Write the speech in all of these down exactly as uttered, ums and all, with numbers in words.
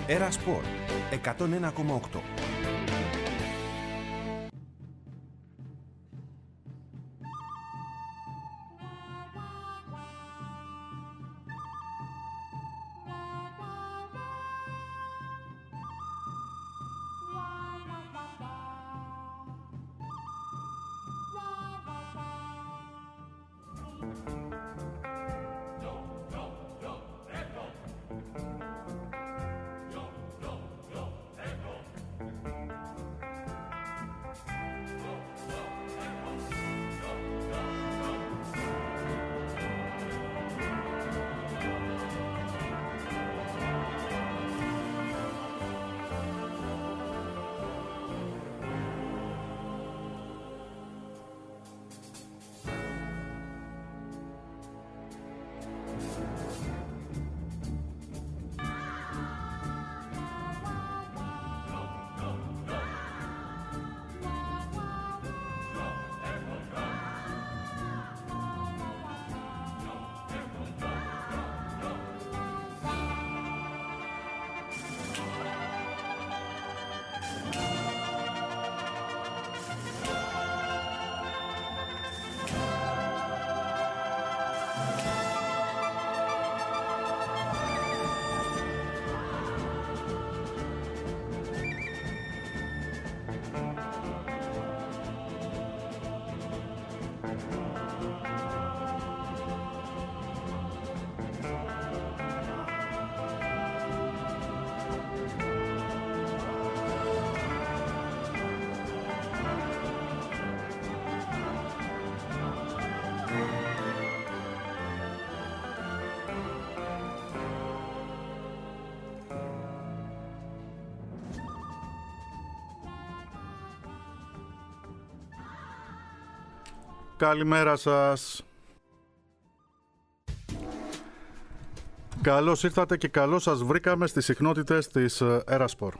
Έρα Σπορ εκατόν ένα κόμμα οκτώ. Καλημέρα σας. Καλώς ήρθατε και καλώς σας βρήκαμε στις συχνότητες της Έρα Σπορ.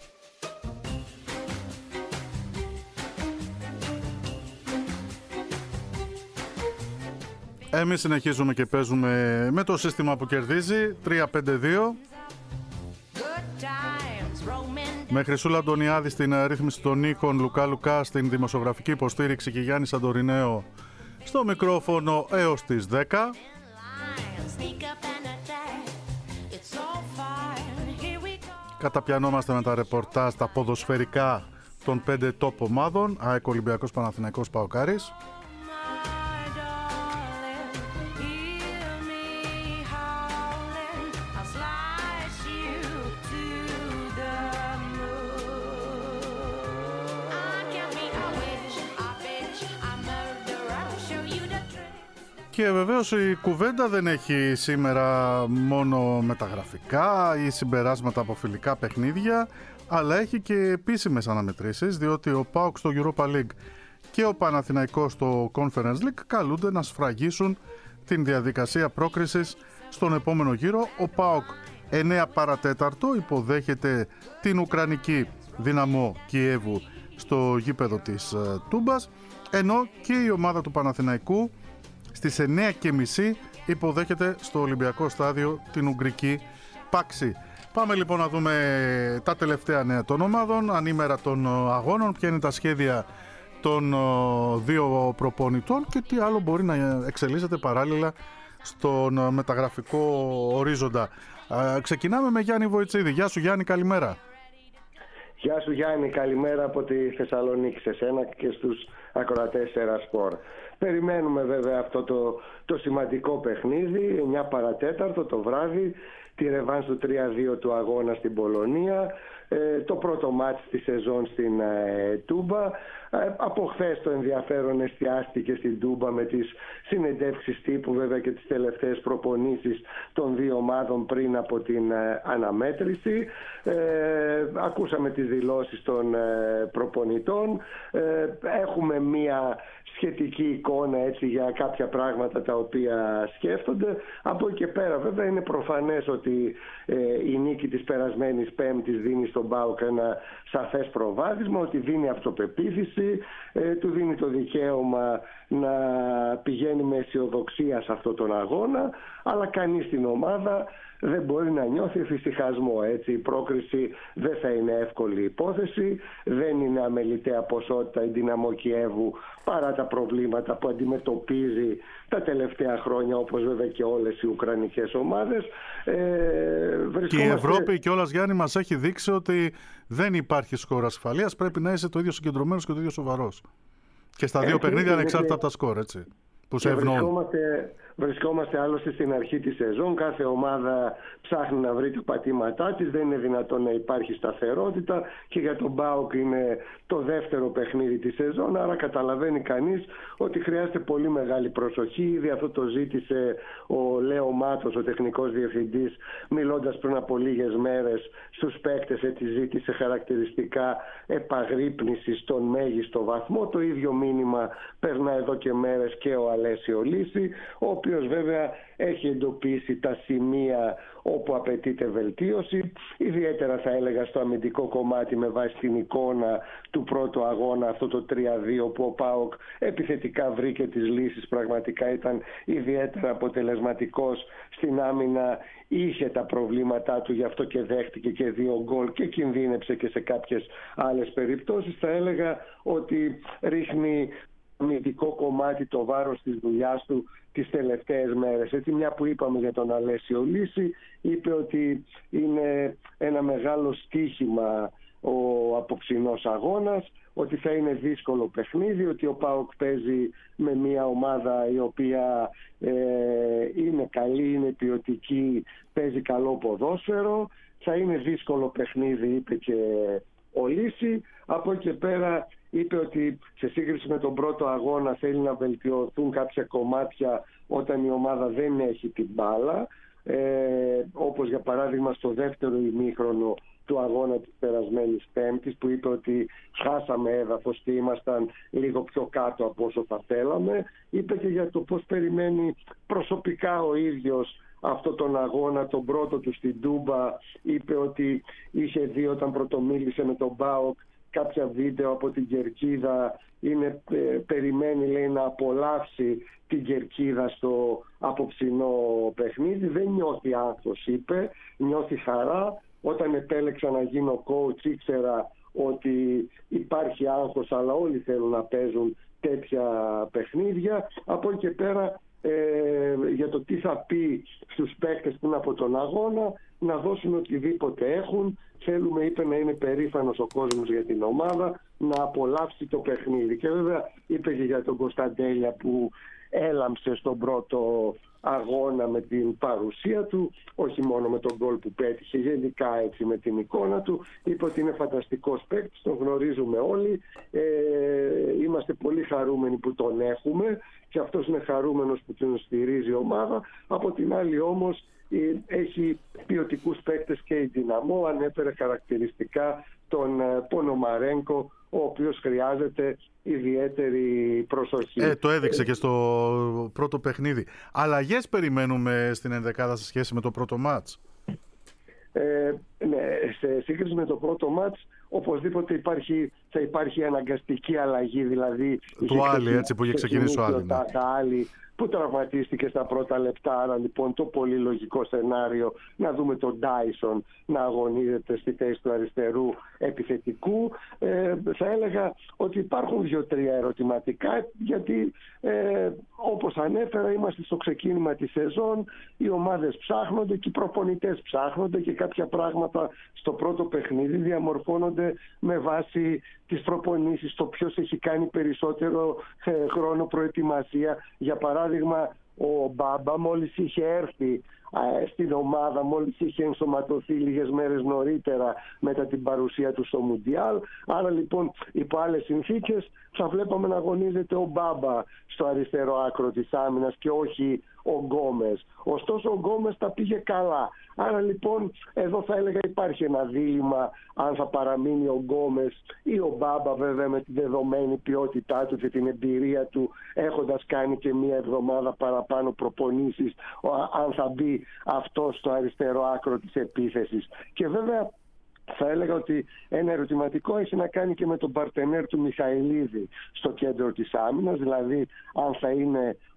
Εμείς συνεχίζουμε και παίζουμε με το σύστημα που κερδίζει τρία πέντε δύο. Με Χρυσούλα Αντωνιάδη στην ρύθμιση των ήχων, Λουκά Λουκά στην δημοσιογραφική υποστήριξη και Γιάννη Σαντορινέο στο μικρόφωνο έως τις δέκα. Καταπιανόμαστε με τα ρεπορτάζ, τα ποδοσφαιρικά των πέντε top ομάδων, ΑΕΚ, Ολυμπιακός, Παναθηναϊκός, ΠΑΟΚ-Άρης. Και βεβαίως η κουβέντα δεν έχει σήμερα μόνο μεταγραφικά ή συμπεράσματα από φιλικά παιχνίδια, αλλά έχει και επίσημες αναμετρήσεις, διότι ο ΠΑΟΚ στο Europa League και ο Παναθηναϊκός στο Conference League καλούνται να σφραγίσουν την διαδικασία πρόκρισης στον επόμενο γύρο. Ο ΠΑΟΚ εννέα παρατέταρτο υποδέχεται την Ουκρανική Δυναμό Κιέβου στο γήπεδο της Τούμπας, ενώ και η ομάδα του Παναθηναϊκού στις εννέα και μισή υποδέχεται στο Ολυμπιακό Στάδιο την Ουγγρική Πάξη. Πάμε λοιπόν να δούμε τα τελευταία νέα των ομάδων, ανήμερα των αγώνων, ποια είναι τα σχέδια των δύο προπονητών και τι άλλο μπορεί να εξελίσσεται παράλληλα στον μεταγραφικό ορίζοντα. Ξεκινάμε με Γιάννη Βοητσίδη. Γεια σου Γιάννη, καλημέρα. Γεια σου Γιάννη, καλημέρα από τη Θεσσαλονίκη σε σένα και στους ακροατές Έρα Σπορ. Περιμένουμε βέβαια αυτό το, το σημαντικό παιχνίδι, εννιά παρατέταρτο το βράδυ, τη ρεβάνς του τρία δύο του αγώνα στην Πολωνία, ε, το πρώτο μάτς της σεζόν στην ε, Τούμπα. Ε, από χθες το ενδιαφέρον εστιάστηκε στην Τούμπα με τις συνεντεύξεις τύπου βέβαια και τις τελευταίες προπονήσεις των δύο ομάδων πριν από την ε, αναμέτρηση. Ε, ακούσαμε τις δηλώσεις των ε, προπονητών. Ε, έχουμε μία σχετική εικόνα έτσι για κάποια πράγματα τα οποία σκέφτονται. Από εκεί και πέρα βέβαια είναι προφανές ότι ε, η νίκη της περασμένης Πέμπτης δίνει στον ΠΑΟΚ ένα σαφές προβάδισμα, ότι δίνει αυτοπεποίθηση, ε, του δίνει το δικαίωμα να πηγαίνει με αισιοδοξία σε αυτόν τον αγώνα, αλλά κανείς στην ομάδα δεν μπορεί να νιώθει εφησυχασμό. Έτσι, η πρόκριση δεν θα είναι εύκολη υπόθεση, δεν είναι αμεληταία ποσότητα η Δυναμό Κιέβου παρά τα προβλήματα που αντιμετωπίζει τα τελευταία χρόνια, όπως βέβαια και όλες οι ουκρανικές ομάδες. Ε, βρισκόμαστε... Και η Ευρώπη κιόλας, Γιάννη, μας έχει δείξει ότι δεν υπάρχει σκορ ασφαλείας, πρέπει να είσαι το ίδιο συγκεντρωμένος και το ίδιο σοβαρός. Και στα δύο παιχνίδια ανεξάρτητα από τα σκορ, έτσι. Που σε βρισκόμαστε, βρισκόμαστε άλλωστε στην αρχή της σεζόν. Κάθε ομάδα ψάχνει να βρει τα πατήματά της. Δεν είναι δυνατόν να υπάρχει σταθερότητα. Και για τον ΠΑΟΚ είναι το δεύτερο παιχνίδι της σεζόν. Άρα καταλαβαίνει κανείς ότι χρειάζεται πολύ μεγάλη προσοχή. Ήδη αυτό το ζήτησε ο Λέο Μάτος, ο τεχνικός διευθυντής, μιλώντας πριν από λίγες μέρες στους παίκτες. Έτσι ζήτησε χαρακτηριστικά επαγρύπνηση στον μέγιστο βαθμό. Το ίδιο μήνυμα περνά εδώ και μέρες και ο Αλέσιο Λύση, ο οποίος βέβαια έχει εντοπίσει τα σημεία όπου απαιτείται βελτίωση, ιδιαίτερα θα έλεγα στο αμυντικό κομμάτι με βάση την εικόνα του πρώτου αγώνα, αυτό το τρία δύο που ο ΠΑΟΚ επιθετικά βρήκε τις λύσεις, πραγματικά ήταν ιδιαίτερα αποτελεσματικός στην άμυνα, είχε τα προβλήματά του, γι' αυτό και δέχτηκε και δύο γκολ και κινδύνεψε και σε κάποιες άλλες περιπτώσεις. Θα έλεγα ότι ρίχνει αμυντικό κομμάτι το βάρος της δουλειάς του τις τελευταίες μέρες. Έτσι, μια που είπαμε για τον Αλέσιο Λύση, είπε ότι είναι ένα μεγάλο στοίχημα ο απόψινός αγώνας, ότι θα είναι δύσκολο παιχνίδι, ότι ο ΠΑΟΚ παίζει με μια ομάδα η οποία ε, είναι καλή, είναι ποιοτική, παίζει καλό ποδόσφαιρο, θα είναι δύσκολο παιχνίδι, είπε και ο Λύση. Από εκεί πέρα είπε ότι σε σύγκριση με τον πρώτο αγώνα θέλει να βελτιωθούν κάποια κομμάτια όταν η ομάδα δεν έχει την μπάλα, ε, όπως για παράδειγμα στο δεύτερο ημίχρονο του αγώνα της περασμένης Πέμπτης, που είπε ότι χάσαμε έδαφος και ήμασταν λίγο πιο κάτω από όσο θα θέλαμε. Είπε και για το πώς περιμένει προσωπικά ο ίδιος αυτό τον αγώνα, τον πρώτο του στην Τούμπα. Είπε ότι είχε δει όταν πρωτομίλησε με τον ΠΑΟΚ κάποια βίντεο από την κερκίδα, είναι, ε, περιμένει λέει να απολαύσει την κερκίδα στο απόψινό παιχνίδι. Δεν νιώθει άγχος, είπε, νιώθει χαρά. Όταν επέλεξα να γίνω coach ήξερα ότι υπάρχει άγχος, αλλά όλοι θέλουν να παίζουν τέτοια παιχνίδια. Από εκεί και πέρα ε, για το τι θα πει στους παίκτες που είναι από τον αγώνα, να δώσουν οτιδήποτε έχουν. Θέλουμε, είπε, να είναι περήφανος ο κόσμος για την ομάδα, να απολαύσει το παιχνίδι. Και βέβαια είπε και για τον Κωνσταντέλια που έλαμψε στον πρώτο αγώνα με την παρουσία του, όχι μόνο με τον γκολ που πέτυχε, γενικά έτσι με την εικόνα του. Είπε ότι είναι φανταστικός παίκτης, τον γνωρίζουμε όλοι, ε, είμαστε πολύ χαρούμενοι που τον έχουμε και αυτός είναι χαρούμενος που τον στηρίζει η ομάδα. Από την άλλη όμως έχει ποιοτικούς παίκτες και η Δυναμό, ανέφερε χαρακτηριστικά τον Πονομαρένκο, ο οποίος χρειάζεται ιδιαίτερη προσοχή. Ε, το έδειξε και στο πρώτο παιχνίδι. Αλλαγές περιμένουμε στην ενδεκάδα σε σχέση με το πρώτο μάτς? Ε, ναι, σε σύγκριση με το πρώτο μάτς οπωσδήποτε υπάρχει, θα υπάρχει αναγκαστική αλλαγή, δηλαδή του Άλλη, έτσι που είχε ξεκινήσει ο Άλλη, τα, τα Άλλη που τραυματίστηκε στα πρώτα λεπτά. Άρα λοιπόν το πολύ λογικό σενάριο να δούμε τον Ντάισον να αγωνίζεται στη θέση του αριστερού επιθετικού. Ε, θα έλεγα ότι υπάρχουν δύο-τρία ερωτηματικά, γιατί ε, όπως ανέφερα είμαστε στο ξεκίνημα της σεζόν, οι ομάδες ψάχνονται και οι προπονητές ψάχνονται και κάποια πράγματα στο πρώτο παιχνίδι διαμορφώνονται με βάση τις προπονήσεις, το ποιος έχει κάνει περισσότερο ε, χρόνο προετοιμασία. Για παράδειγμα, ο Μπάμπα μόλις είχε έρθει ε, στην ομάδα, μόλις είχε ενσωματωθεί λίγες μέρες νωρίτερα μετά την παρουσία του στο Μουντιάλ. Άρα λοιπόν υπό άλλες συνθήκες θα βλέπαμε να αγωνίζεται ο Μπάμπα στο αριστερό άκρο της άμυνας και όχι ο Γκόμες. Ωστόσο ο Γκόμες τα πήγε καλά. Άρα λοιπόν εδώ θα έλεγα υπάρχει ένα δίλημμα αν θα παραμείνει ο Γκόμες ή ο Μπάμπα, βέβαια με τη δεδομένη ποιότητά του και την εμπειρία του, έχοντας κάνει και μία εβδομάδα παραπάνω προπονήσεις, αν θα μπει αυτό στο αριστερό άκρο της επίθεσης. Και βέβαια θα έλεγα ότι ένα ερωτηματικό έχει να κάνει και με τον παρτενέρ του Μιχαηλίδη στο κέντρο της άμυνας, δηλαδή αν θα είναι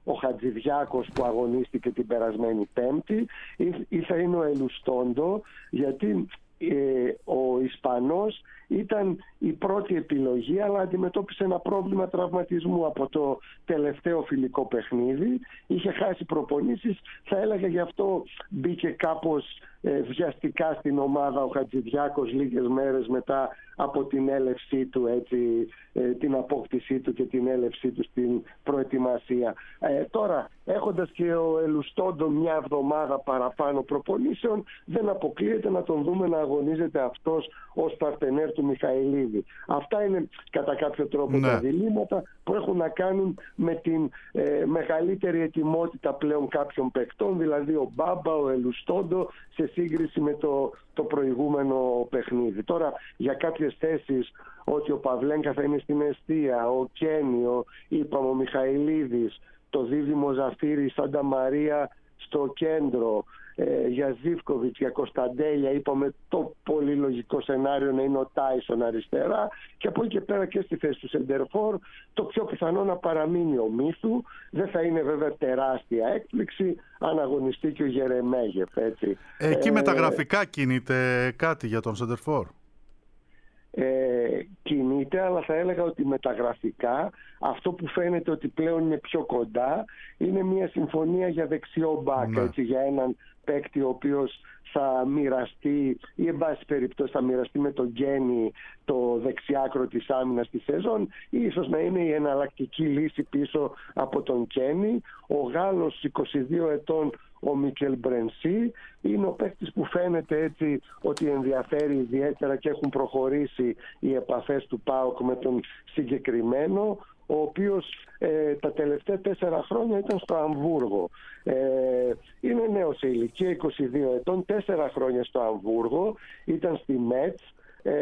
ο Χατζηδιάκος που αγωνίστηκε την περασμένη Πέμπτη, ή θα είναι ο Ελουστόντο, γιατί ε, ο Ισπανός ήταν η πρώτη επιλογή, αλλά αντιμετώπισε ένα πρόβλημα τραυματισμού από το τελευταίο φιλικό παιχνίδι. Είχε χάσει προπονήσεις, θα έλεγα, γι' αυτό μπήκε κάπως ε, βιαστικά στην ομάδα ο Χατζηδιάκος λίγες μέρες μετά από την έλευσή του, έτσι, ε, την απόκτησή του και την έλευσή του στην προετοιμασία. Ε, τώρα, έχοντας και ο Ελουστόντο μια εβδομάδα παραπάνω προπονήσεων, δεν αποκλείεται να τον δούμε να αγωνίζεται αυτός ως παρτενέρ του Μιχαηλίδη. Αυτά είναι κατά κάποιο τρόπο ναι. τα διλήμματα που έχουν να κάνουν με την ε, μεγαλύτερη ετοιμότητα πλέον κάποιων παικτών, δηλαδή ο Μπάμπα, ο Ελουστόντο, σε σύγκριση με το, το προηγούμενο παιχνίδι. Τώρα, για κάποιες θέσεις, ότι ο Παυλένκα θα είναι στην εστία, ο Κένιο, είπαμε, ο Μιχαηλίδης, το δίδυμο Ζαφύρι Σάντα Μαρία στο κέντρο, ε, για Ζίβκοβιτς, για Κωνσταντέλια, είπαμε το πολύ λογικό σενάριο να είναι ο Τάισον αριστερά, και από εκεί και πέρα και στη θέση του σεντερφόρ το πιο πιθανό να παραμείνει ο Μίθου. Δεν θα είναι βέβαια τεράστια έκπληξη αν αγωνιστεί και ο Γερεμέγεφ, έτσι. Εκεί ε, μεταγραφικά κινείται κάτι για τον σεντερφόρ? Ε, κινείται, αλλά θα έλεγα ότι μεταγραφικά αυτό που φαίνεται ότι πλέον είναι πιο κοντά είναι μια συμφωνία για δεξιό μπακ, ναι. έτσι, για έναν παίκτη ο οποίος θα μοιραστεί, ή εν πάση περιπτώσει θα μοιραστεί με τον Γκένι το δεξιάκρο της άμυνας στη σεζόν, ή ίσως να είναι η εναλλακτική λύση πίσω από τον Γκένι. Ο Γάλλος είκοσι δύο ετών, ο Μίκελ Μπρενσί, είναι ο παίκτης που φαίνεται έτσι ότι ενδιαφέρει ιδιαίτερα και έχουν προχωρήσει οι επαφές του ΠΑΟΚ με τον συγκεκριμένο, ο οποίος ε, τα τελευταία τέσσερα χρόνια ήταν στο Αμβούργο. Ε, είναι νέος σε ηλικία, είκοσι δύο ετών, τέσσερα χρόνια στο Αμβούργο, ήταν στη Μέτς ε,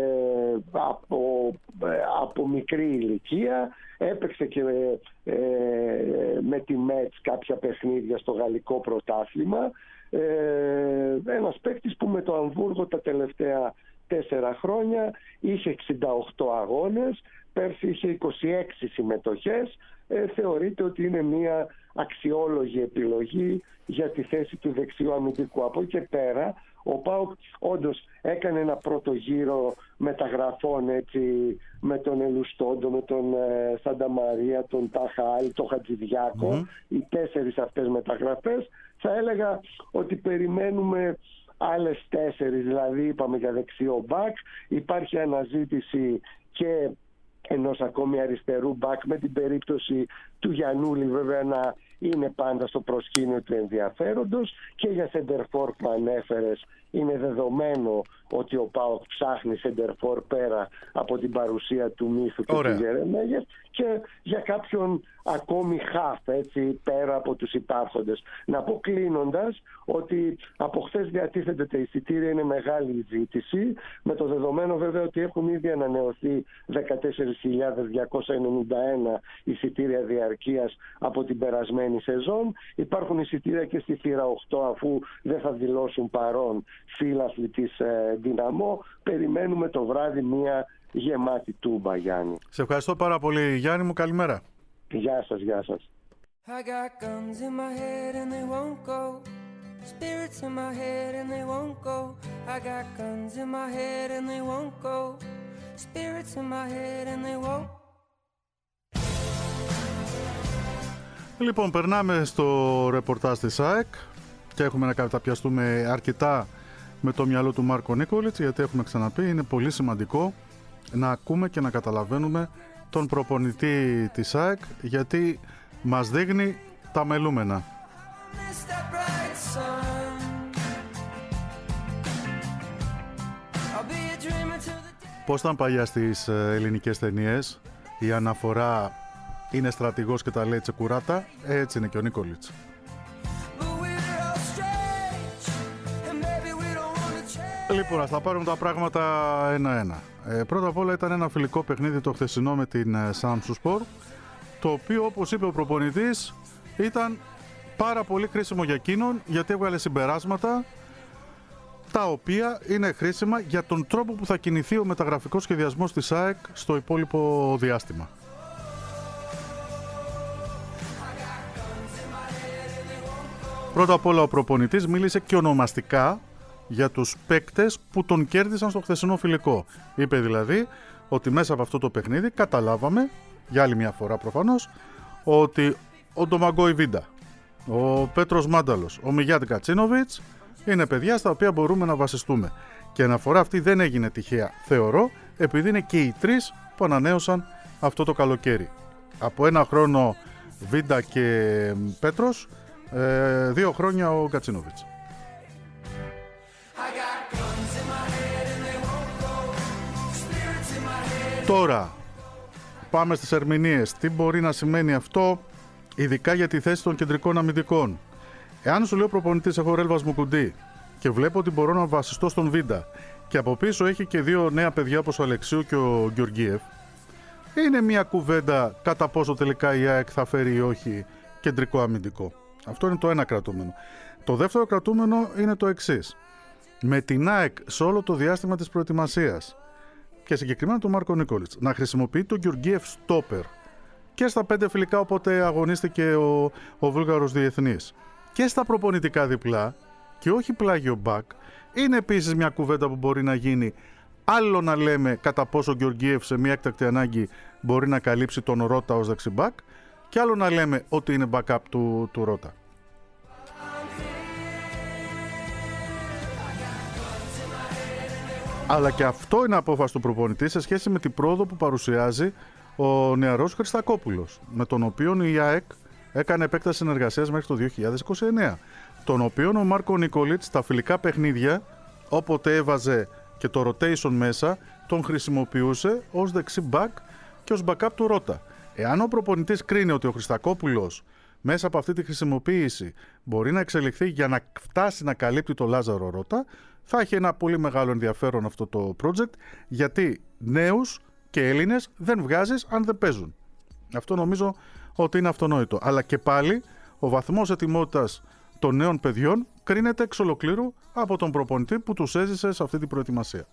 από, ε, από μικρή ηλικία, έπαιξε και ε, με τη Μέτς κάποια παιχνίδια στο γαλλικό πρωτάθλημα. Ε, ένας παίκτης που με το Αμβούργο τα τελευταία τέσσερα χρόνια είχε εξήντα οκτώ αγώνες, πέρσι είχε είκοσι έξι συμμετοχές. Ε, θεωρείται ότι είναι μια αξιόλογη επιλογή για τη θέση του δεξιού αμυντικού. Από εκεί και πέρα ο ΠΑΟΚ όντως έκανε ένα πρώτο γύρο μεταγραφών, έτσι, με τον Ελουστόντο, με τον ε, Σάντα Μαρία, τον Ταχάλ, τον Χατζηδιάκο, mm-hmm. οι τέσσερις αυτές μεταγραφές. Θα έλεγα ότι περιμένουμε άλλες τέσσερις, δηλαδή είπαμε για δεξιό μπακ, υπάρχει αναζήτηση και ενός ακόμη αριστερού μπακ, με την περίπτωση του Γιαννούλη βέβαια να είναι πάντα στο προσκήνιο του ενδιαφέροντος, και για σεντερφόρ που ανέφερες είναι δεδομένο ότι ο ΠΑΟΚ ψάχνει σεντερφόρ πέρα από την παρουσία του Μίθου και Ωραία. του Γερεμέγεφ, και για κάποιον ακόμη χαφ, έτσι, πέρα από τους υπάρχοντες. Να πω κλείνοντας ότι από χθες διατίθεται τα εισιτήρια, είναι μεγάλη η ζήτηση, με το δεδομένο βέβαια ότι έχουν ήδη ανανεωθεί δεκατέσσερις χιλιάδες διακόσια ενενήντα ένα εισιτήρια διαρκείας από την περασμένη σεζόν. Υπάρχουν εισιτήρια και στη θύρα οκτώ, αφού δεν θα δηλώσουν παρόν φίλαθλοι της ε, Δυναμό. Περιμένουμε το βράδυ μια γεμάτη τούμπα, Γιάννη. Σε ευχαριστώ πάρα πολύ, Γιάννη μου. Καλημέρα. Γεια σας, γεια σας. I got guns in my head and they won't go. Spirits in my head and they won't go. I got guns in my head and they won't go. Spirits in my head and they won't. Λοιπόν, περνάμε στο ρεπορτάζ της ΑΕΚ και έχουμε να καταπιαστούμε αρκετά με το μυαλό του Μάρκο Νίκολιτς, γιατί έχουμε ξαναπεί, είναι πολύ σημαντικό να ακούμε και να καταλαβαίνουμε τον προπονητή της ΑΕΚ, γιατί μας δείχνει τα μελούμενα. Πώς ήταν παλιά στις ελληνικές ταινίες, η αναφορά είναι στρατηγός και τα λέει τσεκουράτα, έτσι είναι και ο Νίκολιτς. Λοιπόν, ας τα πάρουμε τα πράγματα ένα-ένα. Ε, πρώτα απ' όλα ήταν ένα φιλικό παιχνίδι το χθεσινό με την Samsunspor, το οποίο, όπως είπε ο προπονητής, ήταν πάρα πολύ χρήσιμο για εκείνον, γιατί έβγαλε συμπεράσματα τα οποία είναι χρήσιμα για τον τρόπο που θα κινηθεί ο μεταγραφικός σχεδιασμός της ΑΕΚ στο υπόλοιπο διάστημα. Πρώτα απ' όλα ο προπονητής μίλησε και ονομαστικά για τους παίκτες που τον κέρδισαν στο χθεσινό φιλικό. Είπε δηλαδή ότι μέσα από αυτό το παιχνίδι καταλάβαμε, για άλλη μια φορά προφανώς, ότι ο Ντομαγκόι Βίντα, ο Πέτρος Μάνταλος, ο Μιγιάτ Γκατσίνοβιτς είναι παιδιά στα οποία μπορούμε να βασιστούμε. Και η αναφορά αυτή δεν έγινε τυχαία, θεωρώ, επειδή είναι και οι τρεις που ανανέωσαν αυτό το καλοκαίρι. Από ένα χρόνο Βίντα και Πέτρος, ε, δύο χρόνια ο Γκατσίνοβιτς. Τώρα πάμε στις ερμηνείες. Τι μπορεί να σημαίνει αυτό, ειδικά για τη θέση των κεντρικών αμυντικών? Εάν σου λέει ο προπονητής έχω Ρέλβας Μουκουντή και βλέπω ότι μπορώ να βασιστώ στον Βίντα και από πίσω έχει και δύο νέα παιδιά όπως ο Αλεξίου και ο Γεωργίεφ, είναι μια κουβέντα κατά πόσο τελικά η ΑΕΚ θα φέρει ή όχι κεντρικό αμυντικό. Αυτό είναι το ένα κρατούμενο. Το δεύτερο κρατούμενο είναι το εξής. Με την ΑΕΚ σε όλο το διάστημα της προετοιμασίας και συγκεκριμένα τον Μάρκο Νίκολιτς να χρησιμοποιεί τον Γεωργίεφ στόπερ και στα πέντε φιλικά όποτε αγωνίστηκε ο, ο Βούλγαρος διεθνής και στα προπονητικά διπλά και όχι πλάγιο μπακ, είναι επίσης μια κουβέντα που μπορεί να γίνει. Άλλο να λέμε κατά πόσο ο Γεωργίεφ σε μια έκτακτη ανάγκη μπορεί να καλύψει τον Ρώτα ως δεξιμπακ και άλλο να λέμε ότι είναι backup του, του Ρώτα. Αλλά και αυτό είναι απόφαση του προπονητή σε σχέση με την πρόοδο που παρουσιάζει ο νεαρός Χριστακόπουλος, με τον οποίο η ΑΕΚ έκανε επέκταση συνεργασίας μέχρι το δύο χιλιάδες είκοσι εννέα, τον οποίο ο Μάρκο Νίκολιτς στα φιλικά παιχνίδια, όποτε έβαζε και το rotation μέσα, τον χρησιμοποιούσε ως δεξί μπακ και ως backup του Ρώτα. Εάν ο προπονητής κρίνει ότι ο Χριστακόπουλος μέσα από αυτή τη χρησιμοποίηση μπορεί να εξελιχθεί για να φτάσει να καλύπτει το Λάζαρο Ρώτα, θα έχει ένα πολύ μεγάλο ενδιαφέρον αυτό το project, γιατί νέους και Έλληνες δεν βγάζεις αν δεν παίζουν. Αυτό νομίζω ότι είναι αυτονόητο. Αλλά και πάλι ο βαθμός ετοιμότητας των νέων παιδιών κρίνεται εξ ολοκλήρου από τον προπονητή που τους έζησε σε αυτή την προετοιμασία.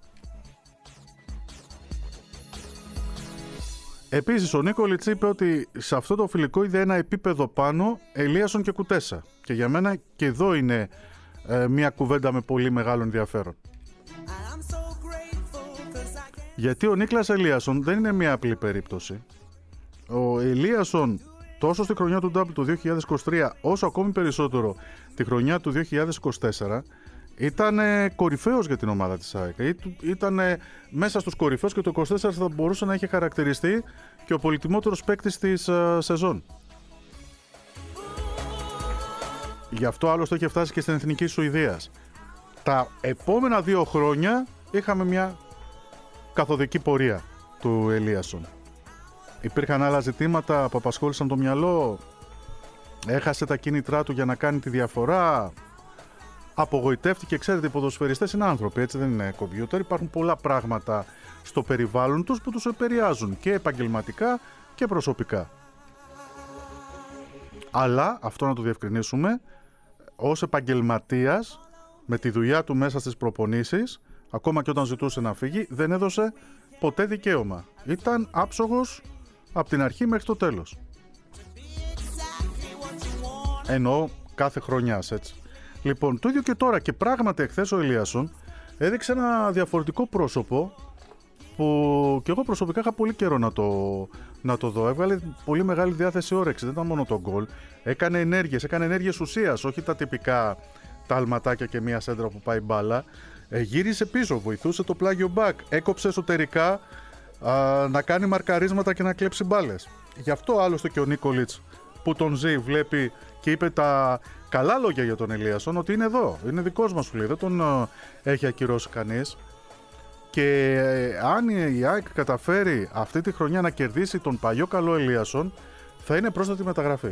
Επίσης ο Νίκολιτς είπε ότι σε αυτό το φιλικό είδε ένα επίπεδο πάνω Ελίασον και Κουτέσα. Και για μένα και εδώ είναι ε, μια κουβέντα με πολύ μεγάλο ενδιαφέρον. Γιατί ο Νίκλας Ελίασον δεν είναι μια απλή περίπτωση. Ο Ελίασον τόσο στη χρονιά του Double του δύο χιλιάδες είκοσι τρία όσο ακόμη περισσότερο τη χρονιά του δύο χιλιάδες είκοσι τέσσερα ήταν κορυφαίος για την ομάδα της ΑΕΚ. Ήταν μέσα στους κορυφαίους και το είκοσι τέσσερα θα μπορούσε να έχει χαρακτηριστεί και ο πολυτιμότερος παίκτης της uh, σεζόν. Γι' αυτό άλλωστε είχε φτάσει και στην Εθνική Σουηδίας. Τα επόμενα δύο χρόνια είχαμε μια καθοδική πορεία του Ελίασον. Υπήρχαν άλλα ζητήματα που απασχόλησαν το μυαλό. Έχασε τα κίνητρά του για να κάνει τη διαφορά. Απογοητεύτηκε. Ξέρετε, οι ποδοσφαιριστές είναι άνθρωποι, έτσι δεν είναι κομπιούτερ. Υπάρχουν πολλά πράγματα στο περιβάλλον τους που τους επηρεάζουν και επαγγελματικά και προσωπικά. Αλλά, αυτό να το διευκρινίσουμε, ως επαγγελματίας, με τη δουλειά του μέσα στις προπονήσεις, ακόμα και όταν ζητούσε να φύγει, δεν έδωσε ποτέ δικαίωμα. Ήταν άψογος από την αρχή μέχρι το τέλος. Εννοώ κάθε χρονιάς, έτσι. Λοιπόν, το ίδιο και τώρα, και πράγματι εχθές ο Ελίασον έδειξε ένα διαφορετικό πρόσωπο που και εγώ προσωπικά είχα πολύ καιρό να το, να το δω. Έβγαλε πολύ μεγάλη διάθεση όρεξη, δεν ήταν μόνο το γκολ. Έκανε ενέργειες, έκανε ενέργειες ουσίας, όχι τα τυπικά τα αλματάκια και μία σέντρα που πάει μπάλα. Ε, γύρισε πίσω, βοηθούσε το πλάγιο μπακ, έκοψε εσωτερικά α, να κάνει μαρκαρίσματα και να κλέψει μπάλες. Γι' αυτό άλλωστε και ο Νίκολιτς που τον ζει βλέπει και είπε τα καλά λόγια για τον Ελίασον, ότι είναι εδώ, είναι δικός μας, λέει, δεν τον α, έχει ακυρώσει κανείς. Και ε, αν η ΑΕΚ καταφέρει αυτή τη χρονιά να κερδίσει τον παλιό καλό Ελίασον, θα είναι πρόσθετη μεταγραφή.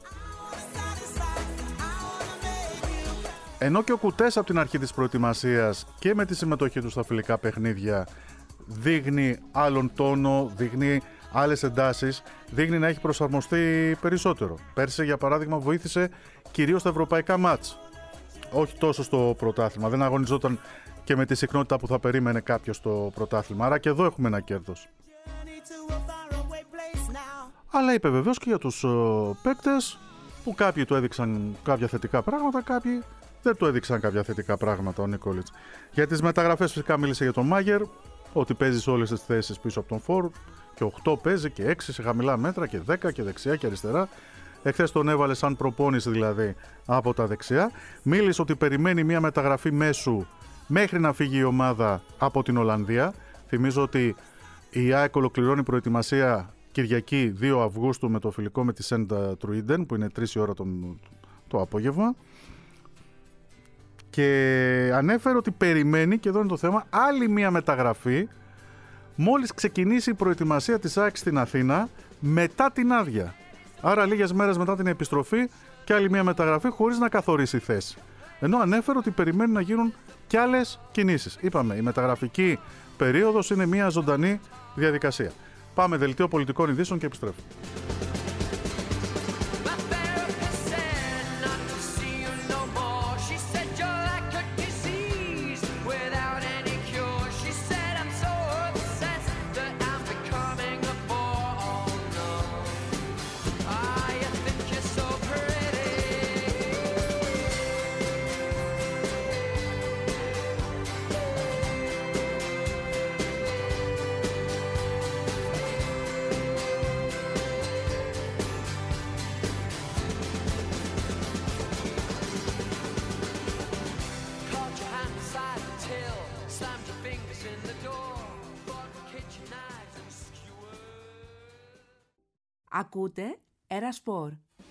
Ενώ και ο Κουτές από την αρχή της προετοιμασίας και με τη συμμετοχή του στα φιλικά παιχνίδια δείχνει άλλον τόνο, δείχνει άλλες εντάσεις, δείχνει να έχει προσαρμοστεί περισσότερο. Πέρσι, για παράδειγμα, βοήθησε κυρίως στα ευρωπαϊκά μάτς, όχι τόσο στο πρωτάθλημα. Δεν αγωνιζόταν και με τη συχνότητα που θα περίμενε κάποιος στο πρωτάθλημα. Άρα και εδώ έχουμε ένα κέρδος. Αλλά είπε βεβαίως και για τους uh, παίκτες που κάποιοι του έδειξαν κάποια θετικά πράγματα, κάποιοι δεν του έδειξαν κάποια θετικά πράγματα ο Νίκολιτς. Για τις μεταγραφές φυσικά μίλησε για τον Μάγερ, ότι παίζει σε όλες τις θέσεις πίσω από τον φόρ, και οκτώ παίζει και έξι σε χαμηλά μέτρα και δέκα και δεξιά και αριστερά. Εχθές τον έβαλε σαν προπόνηση δηλαδή από τα δεξιά. Μίλησε ότι περιμένει μια μεταγραφή μέσου μέχρι να φύγει η ομάδα από την Ολλανδία. Θυμίζω ότι η ΑΕΚ ολοκληρώνει προετοιμασία Κυριακή δύο Αυγούστου με το φιλικό με τη Σεντ Τρουίντεν, που είναι τρεις η ώρα το, το απόγευμα. Και ανέφερε ότι περιμένει, και εδώ είναι το θέμα, άλλη μια μεταγραφή μόλις ξεκινήσει η προετοιμασία της ΑΕΚ στην Αθήνα μετά την άδεια. Άρα λίγες μέρες μετά την επιστροφή και άλλη μια μεταγραφή χωρίς να καθορίσει θέση. Ενώ ανέφερε ότι περιμένει να γίνουν και άλλες κινήσεις. Είπαμε, η μεταγραφική περίοδος είναι μια ζωντανή διαδικασία. Πάμε δελτίο πολιτικών ειδήσεων και επιστρέφουμε. Ακούτε Έρα Σπορ.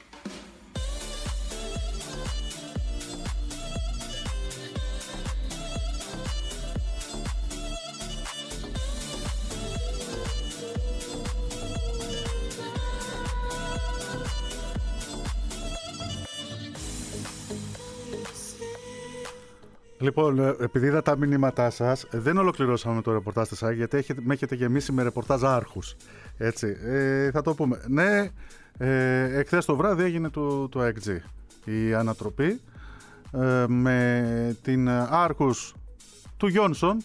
Λοιπόν, επειδή είδα τα μηνύματά σας, δεν ολοκληρώσαμε το ρεπορτάζ της ΑΕΚ, γιατί έχετε, με έχετε γεμίσει με ρεπορτάζ άρχους. Έτσι, ε, θα το πούμε. Ναι, ε, εχθές το βράδυ έγινε το, το ΑΕΚ τζι, η ανατροπή, ε, με την άρχους του Γιόνσον,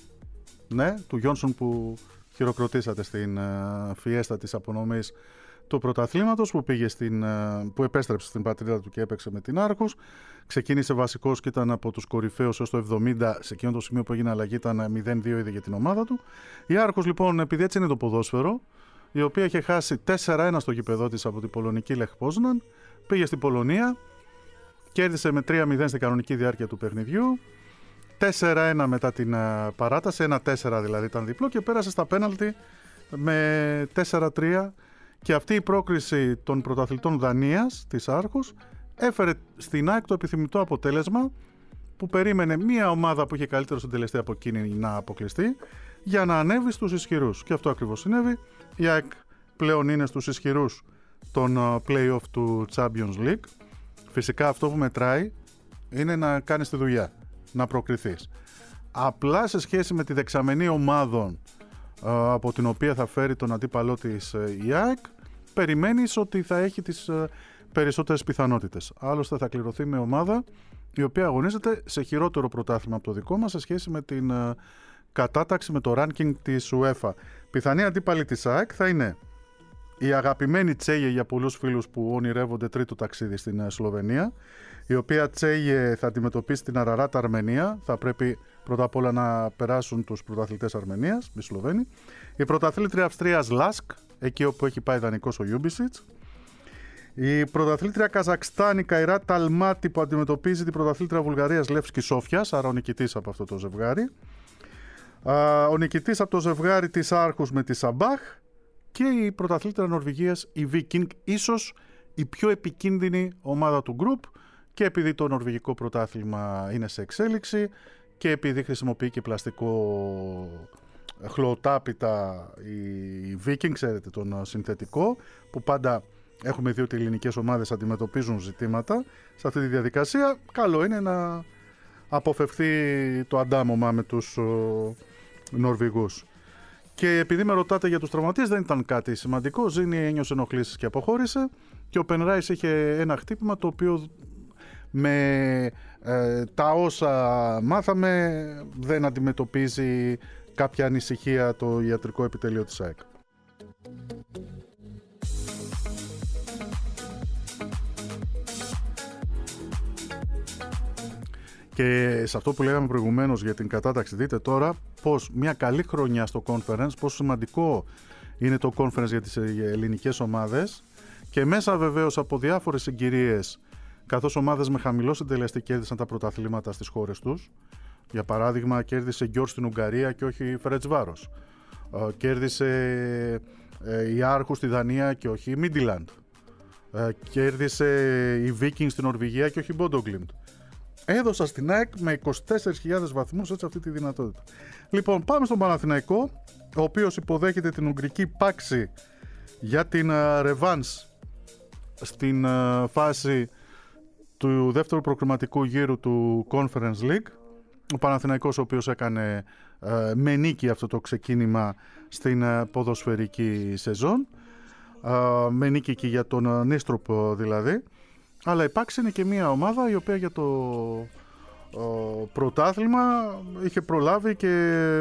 ναι, του Γιόνσον που χειροκροτήσατε στην uh, φιέστα της απονομής του πρωταθλήματος, που, πήγε στην, uh, που επέστρεψε στην πατρίδα του και έπαιξε με την Άρχους. Ξεκίνησε βασικός και ήταν από τους κορυφαίους έως το εβδομήντα, σε εκείνο το σημείο που έγινε αλλαγή ήταν μηδέν δύο ήδη για την ομάδα του. Η Άρχους λοιπόν, επειδή έτσι είναι το ποδόσφαιρο, η οποία είχε χάσει τέσσερα ένα στο γήπεδό της από την πολωνική Λεχ Πόζναν, πήγε στην Πολωνία, κέρδισε με τρία μηδέν στην κανονική διάρκεια του παιχνιδιού, τέσσερα ένα μετά την uh, παράταση, ένα τέσσερα δηλαδή ήταν διπλό, και πέρασε στα πέναλτι με τέσσερα τρία, και αυτή η πρόκριση των πρωταθλητών Δανίας της Άρχους έφερε στην ΑΕΚ το επιθυμητό αποτέλεσμα, που περίμενε μια ομάδα που είχε καλύτερο συντελεστή από εκείνη να αποκλειστεί για να ανέβει στους ισχυρούς, και αυτό ακριβώς συνέβη. Η ΑΕΚ πλέον είναι στους ισχυρούς των uh, play-off του Champions League. Φυσικά αυτό που μετράει είναι να κάνεις τη δουλειά, να προκριθείς. Απλά σε σχέση με τη δεξαμενή ομάδων uh, από την οποία θα φέρει τον αντίπαλό της uh, η ΑΕΚ, περιμένεις ότι θα έχει τις uh, περισσότερες πιθανότητες. Άλλωστε θα κληρωθεί με ομάδα η οποία αγωνίζεται σε χειρότερο πρωτάθλημα από το δικό μας σε σχέση με την uh, κατάταξη, με το ranking της UEFA. Πιθανή αντίπαλη της ΑΕΚ θα είναι η αγαπημένη Τσέγε για πολλούς φίλους που ονειρεύονται τρίτο ταξίδι στην uh, Σλοβενία, η οποία Τσέγε θα αντιμετωπίσει την Αραράτα Αρμενία. Θα πρέπει πρώτα απ' όλα να περάσουν τους πρωταθλητές Αρμενίας, οι Σλοβαίνοι. Η πρωταθλήτρια Αυστρίας Λάσκ, εκεί όπου έχει πάει δανεικός ο Ιούμπισιτς. Η πρωταθλήτρια Καζακστάν, η Καϊράτ Αλμάτι, που αντιμετωπίζει την πρωταθλήτρια Βουλγαρίας Λεύσκη Σόφιας, άρα ο νικητής από αυτό το ζευγάρι. Ο νικητής από το ζευγάρι της Άρχους με τη Σαμπάχ, και η πρωταθλήτρια Νορβηγίας, η Viking, ίσως η πιο επικίνδυνη ομάδα του γκρουπ, και επειδή το νορβηγικό πρωτάθλημα είναι σε εξέλιξη και επειδή χρησιμοποιεί και πλαστικό χλωοτάπητα η Viking, ξέρετε, τον συνθετικό, που πάντα έχουμε δει ότι οι ελληνικές ομάδες αντιμετωπίζουν ζητήματα σε αυτή τη διαδικασία, καλό είναι να αποφευθεί το αντάμωμα με τους ο, Νορβηγούς. Και επειδή με ρωτάτε για τους τραυματίες, δεν ήταν κάτι σημαντικό. Ζήνη ένιωσε ενοχλήσεις και αποχώρησε, και ο Πενράις είχε ένα χτύπημα το οποίο με ε, τα όσα μάθαμε δεν αντιμετωπίζει κάποια ανησυχία το ιατρικό επιτελείο της ΑΕΚ. Και σε αυτό που λέγαμε προηγουμένως για την κατάταξη, δείτε τώρα πως μια καλή χρονιά στο conference, πόσο σημαντικό είναι το conference για τις ελληνικές ομάδες, και μέσα βεβαίως από διάφορες συγκυρίες, καθώς ομάδες με χαμηλό συντελεστή κέρδισαν τα πρωταθλήματα στις χώρες τους. Για παράδειγμα, κέρδισε Γκιόρ στην Ουγγαρία και όχι Φερετσβάρος. Κέρδισε η Άρχου στη Δανία και όχι η Μίντιλαντ. Κέρδισε η Βίκινγκ στην Νορβηγία και όχι η Μπόντογκλιντ. Έδωσα στην ΑΕΚ με είκοσι τέσσερις χιλιάδες βαθμούς έτσι αυτή τη δυνατότητα. Λοιπόν, πάμε στον Παναθηναϊκό, ο οποίος υποδέχεται την Ουγγρική Πάξη για την ρεβάνς στην φάση του δεύτερου προκριματικού γύρου του Conference League. Ο Παναθηναϊκός, ο οποίος έκανε ε, με νίκη αυτό το ξεκίνημα στην ε, ποδοσφαιρική σεζόν, ε, με νίκη και για τον ε, Νίστροπ δηλαδή, αλλά η Πάξη είναι και μια ομάδα η οποία για το ε, πρωτάθλημα είχε προλάβει και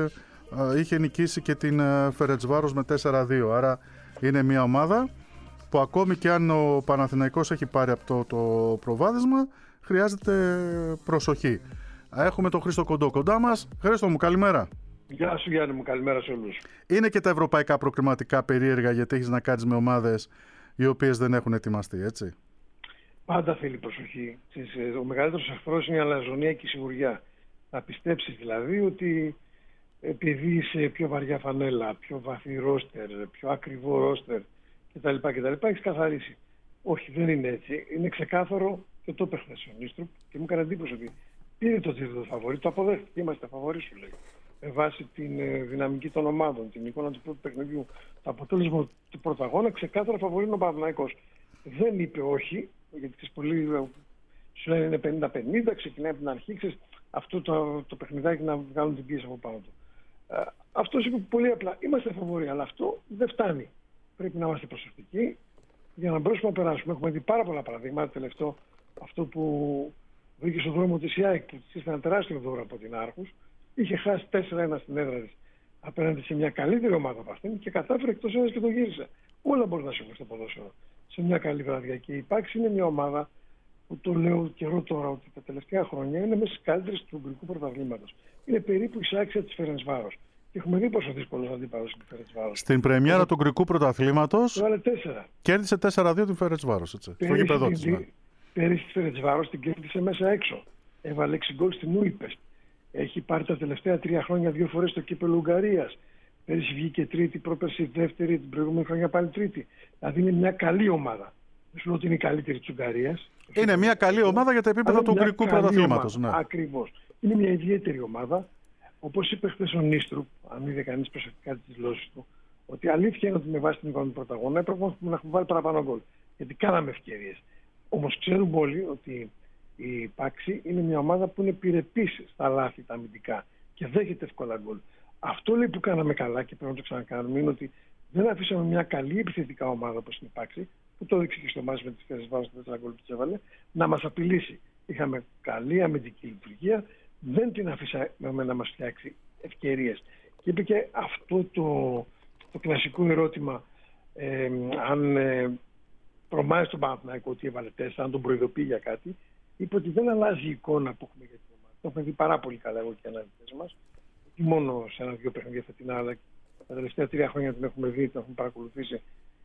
ε, είχε νικήσει και την ε, Φερετσβάρος με τέσσερα δύο, άρα είναι μια ομάδα που ακόμη και αν ο Παναθηναϊκός έχει πάρει αυτό το προβάδισμα, χρειάζεται προσοχή. Έχουμε τον Χρήστο Κοντό κοντά μας. Χρήστο μου, καλημέρα. Γεια σου Γιάννη μου, καλημέρα σε όλους. Είναι και τα ευρωπαϊκά προκριματικά περίεργα, γιατί έχεις να κάνεις με ομάδες οι οποίες δεν έχουν ετοιμαστεί, έτσι? Πάντα θέλει προσοχή. Ο μεγαλύτερος εχθρός είναι η αλαζονία και η σιγουριά. Να πιστέψεις δηλαδή ότι επειδή είσαι πιο βαριά φανέλα, πιο βαθύ ρόστερ, πιο ακριβό ρόστερ κτλ. κτλ. Έχεις καθαρίσει. Όχι, δεν είναι έτσι. Είναι ξεκάθαρο και το έπαιχνε ο Νίστροπ και μου έκανε εντύπωση ότι πήρε το τίτλο φαβορί, το αποδέχτηκε. Είμαστε φαβορί, σου λέει. Με βάση την ε, δυναμική των ομάδων, την εικόνα του πρώτου παιχνιδιού, το αποτέλεσμα του πρώτου αγώνα, ξεκάθαρα φαβορί είναι ο Παναθηναϊκός. Δεν είπε όχι, γιατί ξέρεις, πολλοί σου λένε είναι πενήντα πενήντα, ξεκινάει από την αρχή, ξέρεις, αυτό το, το παιχνιδάκι να βγάλουν την πίεση από πάνω του. Ε, αυτό είπε πολύ απλά: είμαστε φαβορί, αλλά αυτό δεν φτάνει. Πρέπει να είμαστε προσεκτικοί για να μπορέσουμε να περάσουμε. Έχουμε δει πάρα πολλά παραδείγματα. Τελευταίο, αυτό που βρήκε στον δρόμο της ΙΑΕΚ, που της ένα τεράστιο δώρο από την Άρχους, είχε χάσει τέσσερα ένα στην έδρα της απέναντι σε μια καλύτερη ομάδα από αυτήν και κατάφερε εκτός έδρας και το γύρισε. Όλα μπορεί να συμβούν στο ποδόσφαιρο σε μια καλή βραδιά. Και η Πάξη είναι μια ομάδα που το λέω καιρό τώρα ότι τα τελευταία χρόνια είναι μέσα στις καλύτερες του Ουγγρικού πρωταθλήματος. Είναι περίπου εισάξια της Φερεντσβάρος. Και έχουμε δει πόσο δύσκολο αντίπαλος είναι η Φερεντσβάρος. Στην πρεμιέρα του Ουγγρικού πρωταθλήματος κέρδισε τέσσερα δύο την Φερεντσβάρος. Στο γήπεδο της. Πέρυσι τη Φερεντσβάρος την κέρδισε μέσα έξω. Έβαλε έξι γκολ στην Ούιπεστ. Έχει πάρει τα τελευταία τρία χρόνια δύο φορές το κύπελλο Ουγγαρίας. Πέρυσι βγήκε τρίτη, πρόπερσι δεύτερη, την προηγούμενη χρονιά πάλι τρίτη. Δηλαδή είναι μια καλή ομάδα. Δεν σου λέω ότι είναι η καλύτερη της Ουγγαρίας. Είναι μια καλή ομάδα για τα επίπεδα του Ουγγρικού πρωταθλήματος. Ναι. Ακριβώς. Είναι μια ιδιαίτερη ομάδα. Όπως είπε χθες ο Νίστροπ, αν είδε κανείς προσεκτικά τις δηλώσεις του, ότι αλήθεια είναι ότι με βάση την εικόνα του πρωταγώνα έπρεπε να έχουμε βάλει παραπάνω γκολ. Γιατί κάναμε ευκαιρίες. Όμως ξέρουμε όλοι ότι η Πάξη είναι μια ομάδα που είναι πυρεπής στα λάθη τα αμυντικά και δέχεται εύκολα γκολ. Αυτό λέει που κάναμε καλά και πρέπει να το ξανακάνουμε είναι ότι δεν αφήσαμε μια καλή επιθετικά ομάδα όπως είναι η Πάξη, που το έδειξε και στο μάτς με τις Φερεντσβάρος, τα τέσσερα γκολ που έβαλε, να μας απειλήσει. Είχαμε καλή αμυντική λειτουργία, δεν την αφήσαμε να μας φτιάξει ευκαιρίες. Και είπε και αυτό το, το κλασικό ερώτημα, ε, αν ε, προμάζει τον Παναθηναϊκό ότι έβαλε τέσσερα, αν τον προειδοποιεί για κάτι, είπε ότι δεν αλλάζει η εικόνα που έχουμε για την ομάδα. Το έχουμε δει πάρα πολύ καλά εγώ και οι αναλυτές μας. Όχι μόνο σε ένα-δύο παιχνίδια φετινά, αλλά τα τελευταία τρία χρόνια την έχουμε δει, την έχουμε παρακολουθήσει.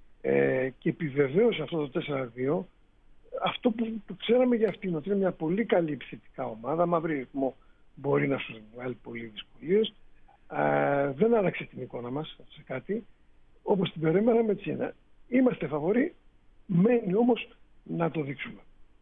Ε, και επιβεβαίωσε αυτό το τέσσερα δύο αυτό που, που ξέραμε για αυτήν, ότι είναι μια πολύ καλή επιθετικά ομάδα. Μαύρη ρυθμό μπορεί να σου βγάλει πολύ δυσκολίες. Ε, δεν άλλαξε την εικόνα μας σε κάτι. Όπως την περιμέναμε, έτσι είναι. Είμαστε φαβοροί, μένει όμως να το δείξουμε.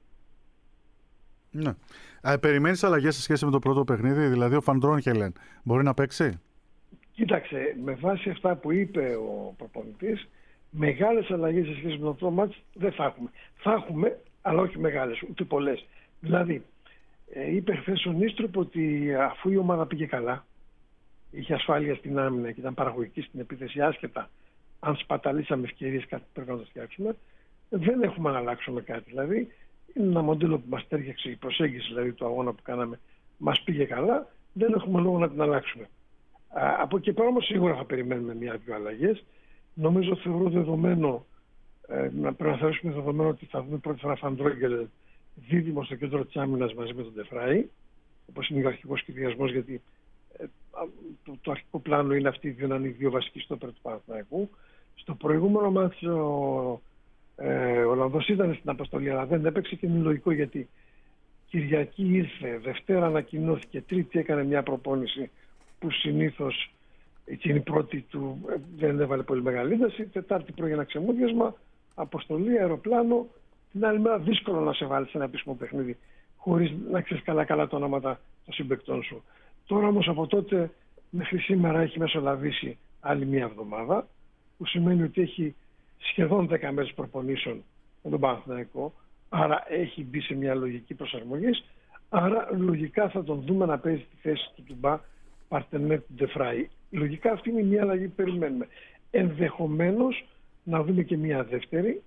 Ναι. Ε, περιμένεις αλλαγές σε σχέση με το πρώτο παιχνίδι, δηλαδή ο Φαντρόνχελεν μπορεί να παίξει? Κοίταξε, με βάση αυτά που είπε ο προπονητής, μεγάλες αλλαγές σε σχέση με το πρώτο μάτς δεν θα έχουμε. Θα έχουμε, αλλά όχι μεγάλες, ούτε πολλές. Δηλαδή, ε, είπε χθες ο Νίστροπ ότι αφού η ομάδα πήγε καλά, είχε ασφάλεια στην άμυνα και ήταν παραγωγική στην επίθεση, άσχετα αν σπαταλήσαμε ευκαιρίες κάτι που πρέπει να το φτιάξουμε, δεν έχουμε να αλλάξουμε κάτι. Δηλαδή, είναι ένα μοντέλο που μας τέριαξε, η προσέγγιση δηλαδή του αγώνα που κάναμε μας πήγε καλά, δεν έχουμε λόγο να την αλλάξουμε. Α, από εκεί πέρα όμως σίγουρα θα περιμένουμε μια-δυο αλλαγές. Νομίζω θεωρώ δεδομένο, ε, να πρέπει να θεωρήσουμε δεδομένο ότι θα δούμε πρώτη φορά Φαντρόγγελ δίδυμο στο κέντρο της άμυνας μαζί με τον Ντεφράι. όπως είναι ο αρχικός σχεδιασμός, γιατί ε, το, το αρχικό πλάνο είναι αυτοί οι δύο να είναι οι δύο βασικοί στόπερ του Παναθηναϊκού. Στο προηγούμενο μάτς ο ε, Ολλανδός ήταν στην αποστολή, αλλά δεν έπαιξε και είναι λογικό, γιατί Κυριακή ήρθε, Δευτέρα ανακοινώθηκε, Τρίτη έκανε μια προπόνηση που συνήθως εκείνη η πρώτη του δεν έβαλε πολύ μεγάλη ένταση, Τετάρτη πρωί ένα ξεμούδιασμα, αποστολή, αεροπλάνο. Την άλλη μέρα δύσκολο να σε βάλει σε ένα επίσημο παιχνίδι χωρίς να ξέρεις καλά καλά τα ονόματα των συμπαικτών σου. Τώρα όμως από τότε μέχρι σήμερα έχει μεσολαβήσει άλλη μία εβδομάδα, που σημαίνει ότι έχει σχεδόν δέκα μέρες προπονήσεων με τον Παναθηναϊκό, άρα έχει μπει σε μια λογική προσαρμογής, άρα λογικά θα τον δούμε να παίζει τη θέση του Τουμπά παρτενέρ του Ντεφράι. Λογικά αυτή είναι μια αλλαγή που περιμένουμε. Ενδεχομένως να δούμε και μια δεύτερη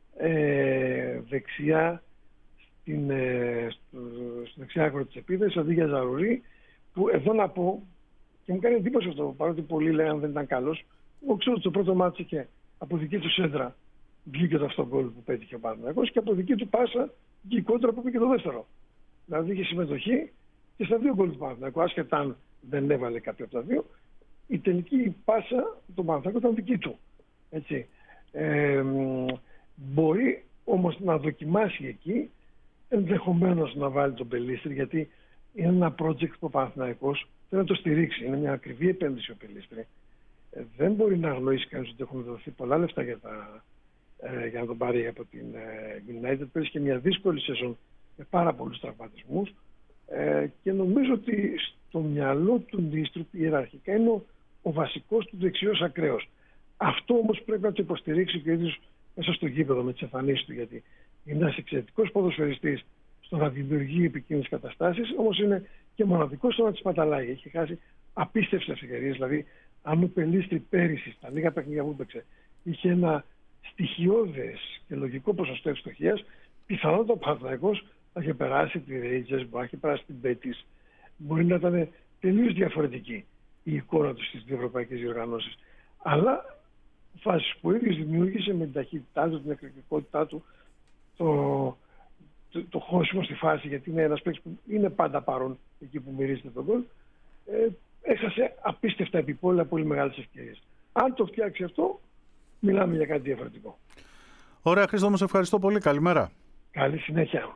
ε, δεξιά στην, ε, στο, στο δεξιά άκρο της επίθεσης, αντί για Ζαρουρί, που εδώ να πω, και μου κάνει εντύπωση αυτό, παρότι πολλοί λέγανε δεν ήταν καλός, εγώ ξέρω ότι το πρώτο μάτι είχε από δική του σέντρα βγήκε το αυτό γκολ που πέτυχε ο Παναθηναϊκός, και από δική του πάσα και η κόντρα που πήγε το δεύτερο. Δηλαδή είχε συμμετοχή και στα δύο γκολ του Παναθηναϊκού, άσχετα αν δεν έβαλε κάποιο από τα δύο. Η τελική πάσα του Παναθηναϊκού ήταν δική του. Έτσι. Ε, μπορεί όμως να δοκιμάσει εκεί, ενδεχομένως να βάλει τον Πελίστρη, γιατί είναι ένα project που ο Παναθηναϊκός θέλει να το στηρίξει. Είναι μια ακριβή επένδυση ο Πελίστρη. Ε, δεν μπορεί να αγνοήσει κανείς ότι έχουν δοθεί πολλά λεφτά για, τα, ε, για να τον πάρει από την ε, United. Πέρασε και μια δύσκολη σεζόν με πάρα πολλούς τραυματισμούς, ε, και νομίζω ότι στο μυαλό του Νίστρου ιεραρχικά είναι ο, ο βασικός του δεξιός ακραίος. Αυτό όμως πρέπει να το υποστηρίξει και ο ίδιος μέσα στο γήπεδο με τις εμφανίσεις του, γιατί είναι ένας εξαιρετικός ποδοσφαιριστής στο να δημιουργεί επικίνδυνες καταστάσεις, όμως είναι και μοναδικός στο να τις παταλάει. Έχει χάσει απίστευτες ευκαιρίες. Δηλαδή, αν ο Πελίστρη πέρυσι στα λίγα παιχνίδια που έπαιξε είχε ένα στοιχειώδες και λογικό ποσοστό ευστοχίας, πιθανότατα ο Παναθηναϊκός θα είχε περάσει τη Rangers, μπορεί να είχε περάσει την Betis, μπορεί να ήταν τελείως διαφορετική η εικόνα του στις δύο ευρωπαϊκές διοργανώσεις. Αλλά φάσεις που ο ίδιος δημιούργησε με την ταχύτητά του, την εκρηκτικότητά του, το, το, το χώσιμο στη φάση, γιατί είναι ένας παίκτης που είναι πάντα παρόν εκεί που μυρίζεται τον γκολ, ε, έχασε απίστευτα επιπόλαια πολύ μεγάλες ευκαιρίες. Αν το φτιάξει αυτό, μιλάμε για κάτι διαφορετικό. Ωραία, Χρήστο, όμως ευχαριστώ πολύ. Καλημέρα. Καλή συνέχεια.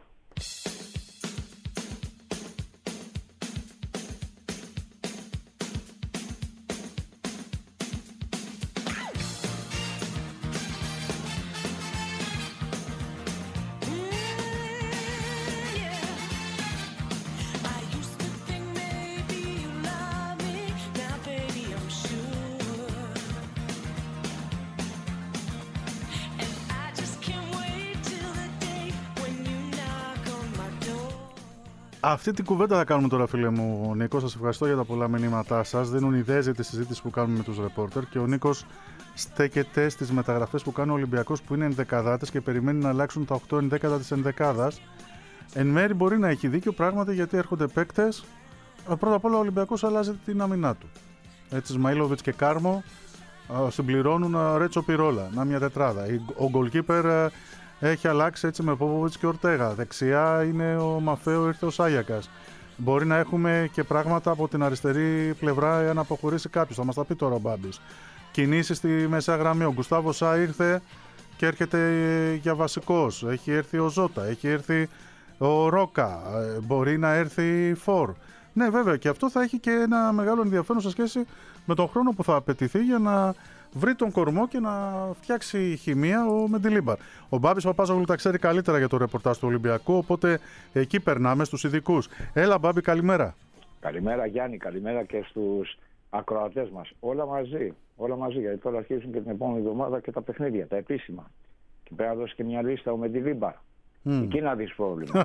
Αυτή την κουβέντα θα κάνουμε τώρα, φίλε μου, Νίκο. Σας ευχαριστώ για τα πολλά μηνύματά σας. Δίνουν ιδέες για τη συζήτηση που κάνουμε με τους ρεπόρτερ, και ο Νίκος στέκεται στις μεταγραφές που κάνει ο Ολυμπιακός, που είναι ενδεκαδάτες και περιμένει να αλλάξουν τα οκτώ ενδέκατα της ενδεκάδας. Εν μέρει μπορεί να έχει δίκιο, πράγματι, γιατί έρχονται παίκτες. Πρώτα απ' όλα ο Ολυμπιακός αλλάζει την αμυνά του. Έτσι, Σμαΐλοβιτς και Κάρμο συμπληρώνουν Ρέτσο Πιρόλα. Να μια τετράδα. Ο goalkeeper έχει αλλάξει έτσι με Πόποβιτς και Ορτέγα. Δεξιά είναι ο Μαφέο, ήρθε ο Σάγιακας. Μπορεί να έχουμε και πράγματα από την αριστερή πλευρά εάν αποχωρήσει κάποιος. Θα μας τα πει τώρα ο Μπάμπης. Κινήσεις στη μεσαία γραμμή. Ο Γκουστάβο Σά ήρθε και έρχεται για βασικός. Έχει έρθει ο Ζώτα, έχει έρθει ο Ρόκα. Μπορεί να έρθει Φορ. Ναι, βέβαια, και αυτό θα έχει και ένα μεγάλο ενδιαφέρον σε σχέση με τον χρόνο που θα απαιτηθεί για να βρει τον κορμό και να φτιάξει χημεία ο Μεντιλίμπαρ. Ο Μπάμπης Παπάζογλου τα ξέρει καλύτερα για το ρεπορτάζ του Ολυμπιακού, οπότε εκεί περνάμε στους ειδικούς. Έλα, Μπάμπη, καλημέρα. Καλημέρα, Γιάννη, καλημέρα και στους ακροατές μας. Όλα μαζί, όλα μαζί, γιατί τώρα αρχίζουν και την επόμενη εβδομάδα και τα παιχνίδια, τα επίσημα. Και πρέπει να δώσει και μια λίστα ο Μεντιλίμπαρ. Mm. Εκεί να δεις πρόβλημα.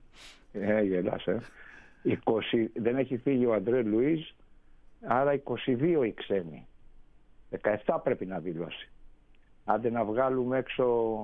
ε, γελάς, ε. είκοσι, δεν έχει φύγει ο Αντρέ Λουίζ, άρα είκοσι δύο οι ξένοι. δεκαεπτά πρέπει να δηλώσει. Άντε να βγάλουμε έξω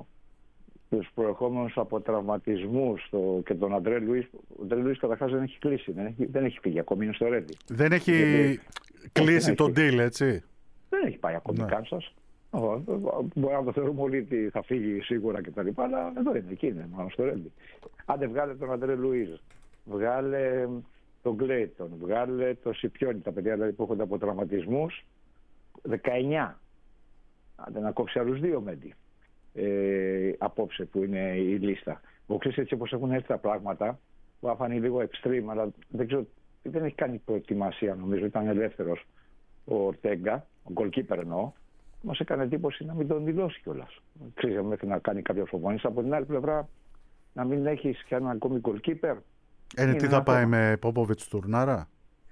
τους προερχόμενους από τραυματισμούς το, και τον Αντρέ Λουίς. Ο Αντρέ Λουίς καταρχάς δεν έχει κλείσει, δεν έχει, δεν έχει φύγει ακόμη, είναι στο Ρέντι. Δεν έχει Γιατί... κλείσει τον deal, έτσι. Δεν έχει πάει ακόμη ναι. Κάνσας. Μπορεί να το θεωρούμε όλοι ότι θα φύγει σίγουρα κτλ. Αλλά εδώ είναι, εκεί είναι, μόνο στο Ρέντι. Άντε βγάλε τον Αντρέ Λουίς. Βγάλε τον Κλέιτον, βγάλε το Σιπιόνι, τα παιδιά δηλαδή που έχονται από τραυματισμούς, δεκαεννιά. Άντε να κόψει άλλους δύο Μέντι. Ε, απόψε που είναι η λίστα. Εγώ ξέρεις, έτσι όπως έχουν έρθει τα πράγματα, που θα φανεί λίγο extreme, αλλά δεν ξέρω, δεν έχει κάνει προετοιμασία νομίζω, ήταν ελεύθερος ο Ορτέγκα, ο goalkeeper εννοώ. Μας έκανε εντύπωση να μην τον δηλώσει κιόλας. Ξέρεις, μέχρι να κάνει κάποια προπόνηση. Από την άλλη πλευρά, να μην έχεις κι έναν ακόμη goalkeeper. Ε, τι θα πάει θέμα. Με Πόποβιτς Τουρνάρα?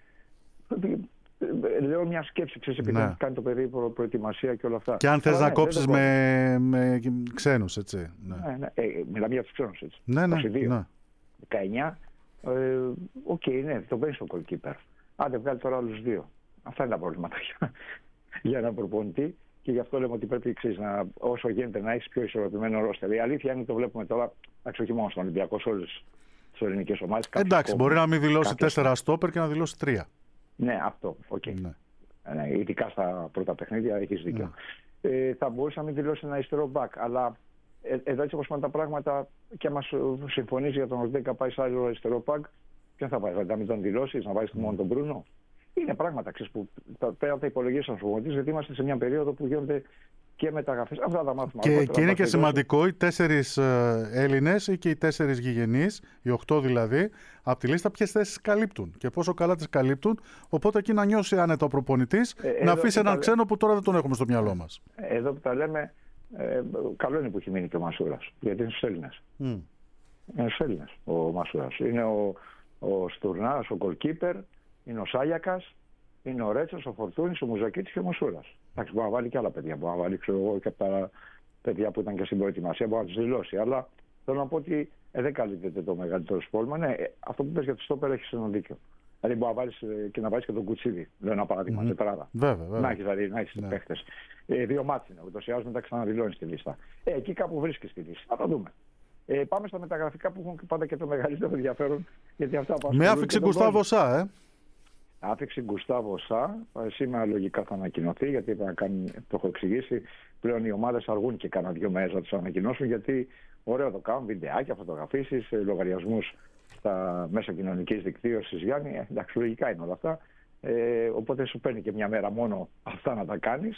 Λέω μια σκέψη, ξέρεις, επειδή ναι. κάνει το παιδί προ, προετοιμασία και όλα αυτά. Και αν θες να ναι, κόψεις με, με ξένους, έτσι. Ναι. Ναι, ναι. Ε, μιλάμε για τους ξένους, έτσι. Ναι, ναι, ναι. δεκαεννιά. Οκ, ε, okay, ναι, το παίρνει στο goalkeeper. Άντε, βγάλει τώρα άλλους δύο. Αυτά είναι τα προβλήματα για, για έναν προπονητή. Και γι' αυτό λέμε ότι πρέπει, ξέρεις, να, όσο γίνεται να έχει πιο ισορροπημένο ρόστερ. Η αλήθεια είναι ότι το βλέπουμε τώρα, όχι μόνο στον Ολυμπιακό, σε όλες τις ελληνικές ομάδες. Εντάξει, μπορεί να μην δηλώσει τέσσερα στόπερ και να δηλώσει τρία. Ναι, αυτό. Okay. Ναι. Ναι, ειδικά στα πρώτα παιχνίδια έχεις δίκιο. Ναι. Ε, θα μπορούσε να μην δηλώσει ένα αριστερό μπακ. Αλλά ε, εδώ έτσι όπως πάνε τα πράγματα, και άμα συμφωνήσει για τον Ορτέγκα πάει σε άλλο αριστερό μπακ, ποιον θα πάει, να μην τον δηλώσει, να βάλει μόνο τον Μπρούνο. Είναι πράγματα ξέρεις, που πέρα τα υπολογίσαν στους προπονητές, γιατί είμαστε σε μια περίοδο που γίνονται και μεταγραφές. Αυτά τα μάθουμε. Και, και είναι και σημαντικό οι τέσσερις Έλληνες ή και οι τέσσερις γηγενείς, οι οκτώ δηλαδή, από τη λίστα ποιες θέσεις καλύπτουν και πόσο καλά τις καλύπτουν. Οπότε εκεί να νιώσει άνετα ο προπονητής, ε, να αφήσει έναν ξένο που τώρα δεν τον έχουμε στο μυαλό μας. Εδώ που τα λέμε, ε, καλό είναι που έχει μείνει και ο Μασούρας, γιατί είναι στους Έλληνες. Mm. Είναι στους Έλληνες ο Μασούρας. Είναι ο, ο Στουρνάρας, ο goalkeeper. Είναι ο Σάγιακας, είναι ο Ρέτσος, ο Φορτούνης, ο Μουζακίτης και ο Μασούρας. Εντάξει, μπορεί να βάλει και άλλα παιδιά. Μπορεί να βάλει ξέρω εγώ, και από τα παιδιά που ήταν και στην προετοιμασία, μπορεί να τους δηλώσει. Αλλά θέλω να πω ότι ε, δεν καλύπτεται το μεγαλύτερο σπόλμα. Ναι, ε, αυτό που πες για το στόπερ έχει ένα δίκιο. Δηλαδή μπορεί να βάλεις ε, και να βάλεις και τον Κουτσίδη. Λέω ένα παράδειγμα, mm-hmm. τετράδα. Βέβαια, βέβαια. Να έχεις δηλαδή, να έχεις ναι. παίχτες. Ε, δύο μάτς είναι. Ούτως ή άλλως μετά ξαναδηλώνεις τη λίστα. Ε, εκεί κάπου βρίσκεις τη λίστα. Θα το δούμε. Ε, πάμε στα μεταγραφικά που έχουν πάντα και το μεγαλύτερο ενδιαφέρον. Γιατί αυτά με άφηξε Γκουστάβο Σά, ε. Άφηξε Γκουστάβο Σά. Σήμερα λογικά θα ανακοινωθεί, γιατί θα κάνει, το έχω εξηγήσει. Πλέον οι ομάδες αργούν και κάνα δύο μέρες να τους ανακοινώσουν, γιατί ωραίο το κάνουν, βιντεάκια, φωτογραφίσεις, λογαριασμούς στα μέσα κοινωνικής δικτύωσης. Γιάννη, ε, εντάξει, λογικά είναι όλα αυτά. Ε, οπότε σου παίρνει και μια μέρα μόνο αυτά να τα κάνεις.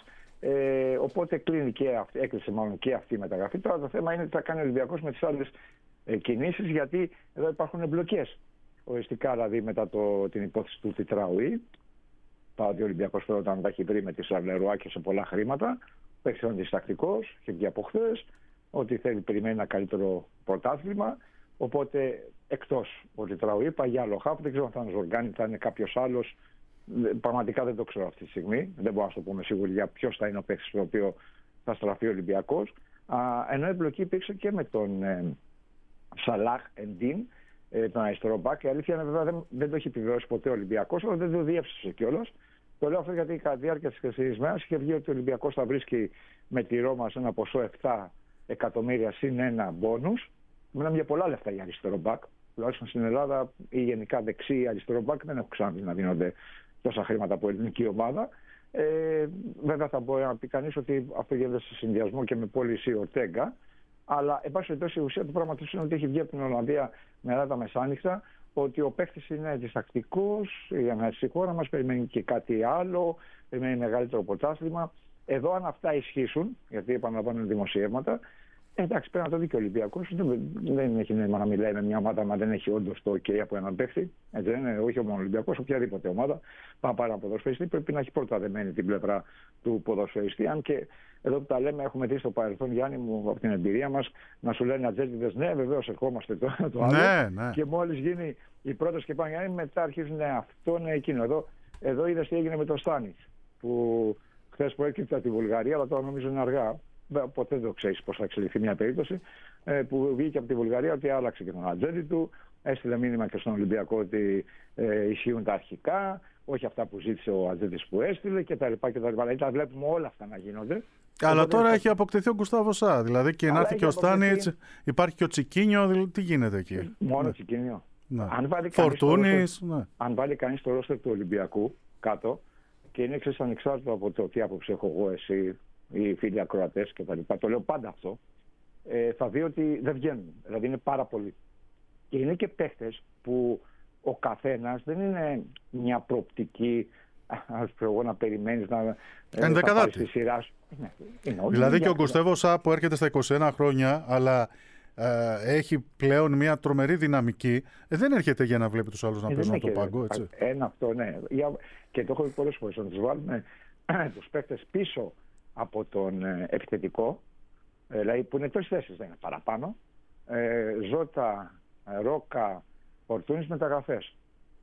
Ε, οπότε κλείνει και αυτή, έκλεισε μάλλον και αυτή η μεταγραφή. Τώρα το θέμα είναι τι θα κάνει ο Ολυμπιακός με τις άλλες ε, κινήσεις, γιατί εδώ υπάρχουν εμπλοκές. Οριστικά δηλαδή μετά το, την υπόθεση του Τιτράουι, παρότι ο Ολυμπιακός πρώτα τα έχει βρει με τη Σαρλερουά και σε πολλά χρήματα, παίξει αντιστακτικός, είχε βγει από χθες, ότι θέλει περιμένει ένα καλύτερο πρωτάθλημα. Οπότε εκτός ο Τιτράουι, πάει για άλλο χάπ, δεν ξέρω αν θα είναι Ζοργάνη, θα είναι κάποιος άλλος. Πραγματικά δεν το ξέρω αυτή τη στιγμή. Δεν μπορώ να σου πούμε σίγουρα για ποιος θα είναι ο παίκτης στο οποίο θα στραφεί ο Ολυμπιακός. Α, ενώ η εμπλοκή υπήρξε και με τον ε, Σαλάχ Εντίν, ε, τον αριστερό μπακ. Η αλήθεια είναι βέβαια δεν, δεν το έχει επιβεβαιώσει ποτέ ο Ολυμπιακός, αλλά δεν το διέψευσε κιόλας. Το λέω αυτό γιατί κατά τη διάρκεια της χρυσής μέρας είχε βγει ότι ο Ολυμπιακός θα βρίσκει με τη Ρώμα σε ένα ποσό επτά εκατομμύρια συν ένα μπόνους. Μιλάμε για πολλά λεφτά για αριστερό μπακ. Τουλάχιστον στην Ελλάδα ή γενικά δεξί ή αριστερό μπακ δεν έχω ξαναδεί να δίνονται τόσα χρήματα από ελληνική ομάδα. Ε, βέβαια θα μπορεί να πει κανείς ότι αυτό γίνεται σε συνδυασμό και με πώληση Ορτέγκα. Αλλά εν πάση περιπτώσει η ουσία του πράγματος είναι ότι έχει βγει από την Ολλανδία μετά τα μεσάνυχτα ότι ο παίκτης είναι διστακτικός, η αναζητή χώρα μας περιμένει και κάτι άλλο, περιμένει μεγαλύτερο πρωτάθλημα. Εδώ αν αυτά ισχύσουν, γιατί επαναλαμβάνω δημοσιεύματα, εντάξει, πρέπει να το δει και ο Ολυμπιακός. Δεν, δεν έχει νόημα να μιλάει με μια ομάδα, μα δεν έχει όντως το OK από έναν παίχτη. Έτσι δεν είναι, όχι μόνο ο Ολυμπιακός, οποιαδήποτε ομάδα. Πάμε πάρει ένα ποδοσφαιριστή, πρέπει να έχει πρώτα δεμένη την πλευρά του ποδοσφαιριστή. Αν και εδώ που τα λέμε, έχουμε δει στο παρελθόν, Γιάννη μου, από την εμπειρία μας, να σου λένε ατζέντιδες, ναι, βεβαίως ερχόμαστε το, το άλλο. Ναι, ναι. Και μόλις γίνει η πρώτη και πάνε Γιάννη, μετά αρχίζουν ναι, αυτό, ναι, εκείνο. Εδώ, εδώ είδες τι έγινε με το Στάνιτς, που χθες προέκυψε από τη Βουλγαρία, αλλά τώρα νομίζω είναι αργά. Ποτέ δεν ξέρει πώς θα εξελιχθεί μια περίπτωση, που βγήκε από τη Βουλγαρία ότι άλλαξε και τον ατζέντη του, έστειλε μήνυμα και στον Ολυμπιακό ότι ε, ισχύουν τα αρχικά, όχι αυτά που ζήτησε ο ατζέντης που έστειλε κτλ. Δηλαδή τα βλέπουμε όλα αυτά να γίνονται. Αλλά οπότε τώρα θα... έχει αποκτηθεί ο Γκουστάβο Σά. Δηλαδή και να έρθει και ο Στάνιτς, υπάρχει και ο Τσικίνιο, δηλαδή, τι γίνεται εκεί. Μόνο ναι. Τσικίνιο. Ναι. Αν βάλει Φορτούνης. Ναι. Αν βάλει κανείς το ρόστερ του Ολυμπιακού κάτω και είναι εξής ανεξάρτητο από το τι άποψη έχω εγώ, εσύ, οι φίλοι ακροατές κτλ. Το λέω πάντα αυτό. Ε, θα δει ότι δεν βγαίνουν. Δηλαδή είναι πάρα πολλοί. Και είναι και παίχτες που ο καθένας δεν είναι μια προοπτική, ας πω εγώ, να περιμένεις να πάρεις τη σειρά σου. Δηλαδή και ο Γκουστάβο Σα που έρχεται στα είκοσι ένα χρόνια, αλλά ε, έχει πλέον μια τρομερή δυναμική, ε, δεν έρχεται για να βλέπει τους άλλους να ε, παίζουν από το πάγκο, έτσι. Ένα αυτό, ναι. Και το έχω πει πολλές φορές, να τους βάλουμε τους παίκτες πίσω από τον ε, επιθετικό, ε, δηλαδή που είναι τρεις θέσεις, δεν είναι παραπάνω. Ε, Ζώτα, Ρόκα, Φορτούνης, μεταγραφές.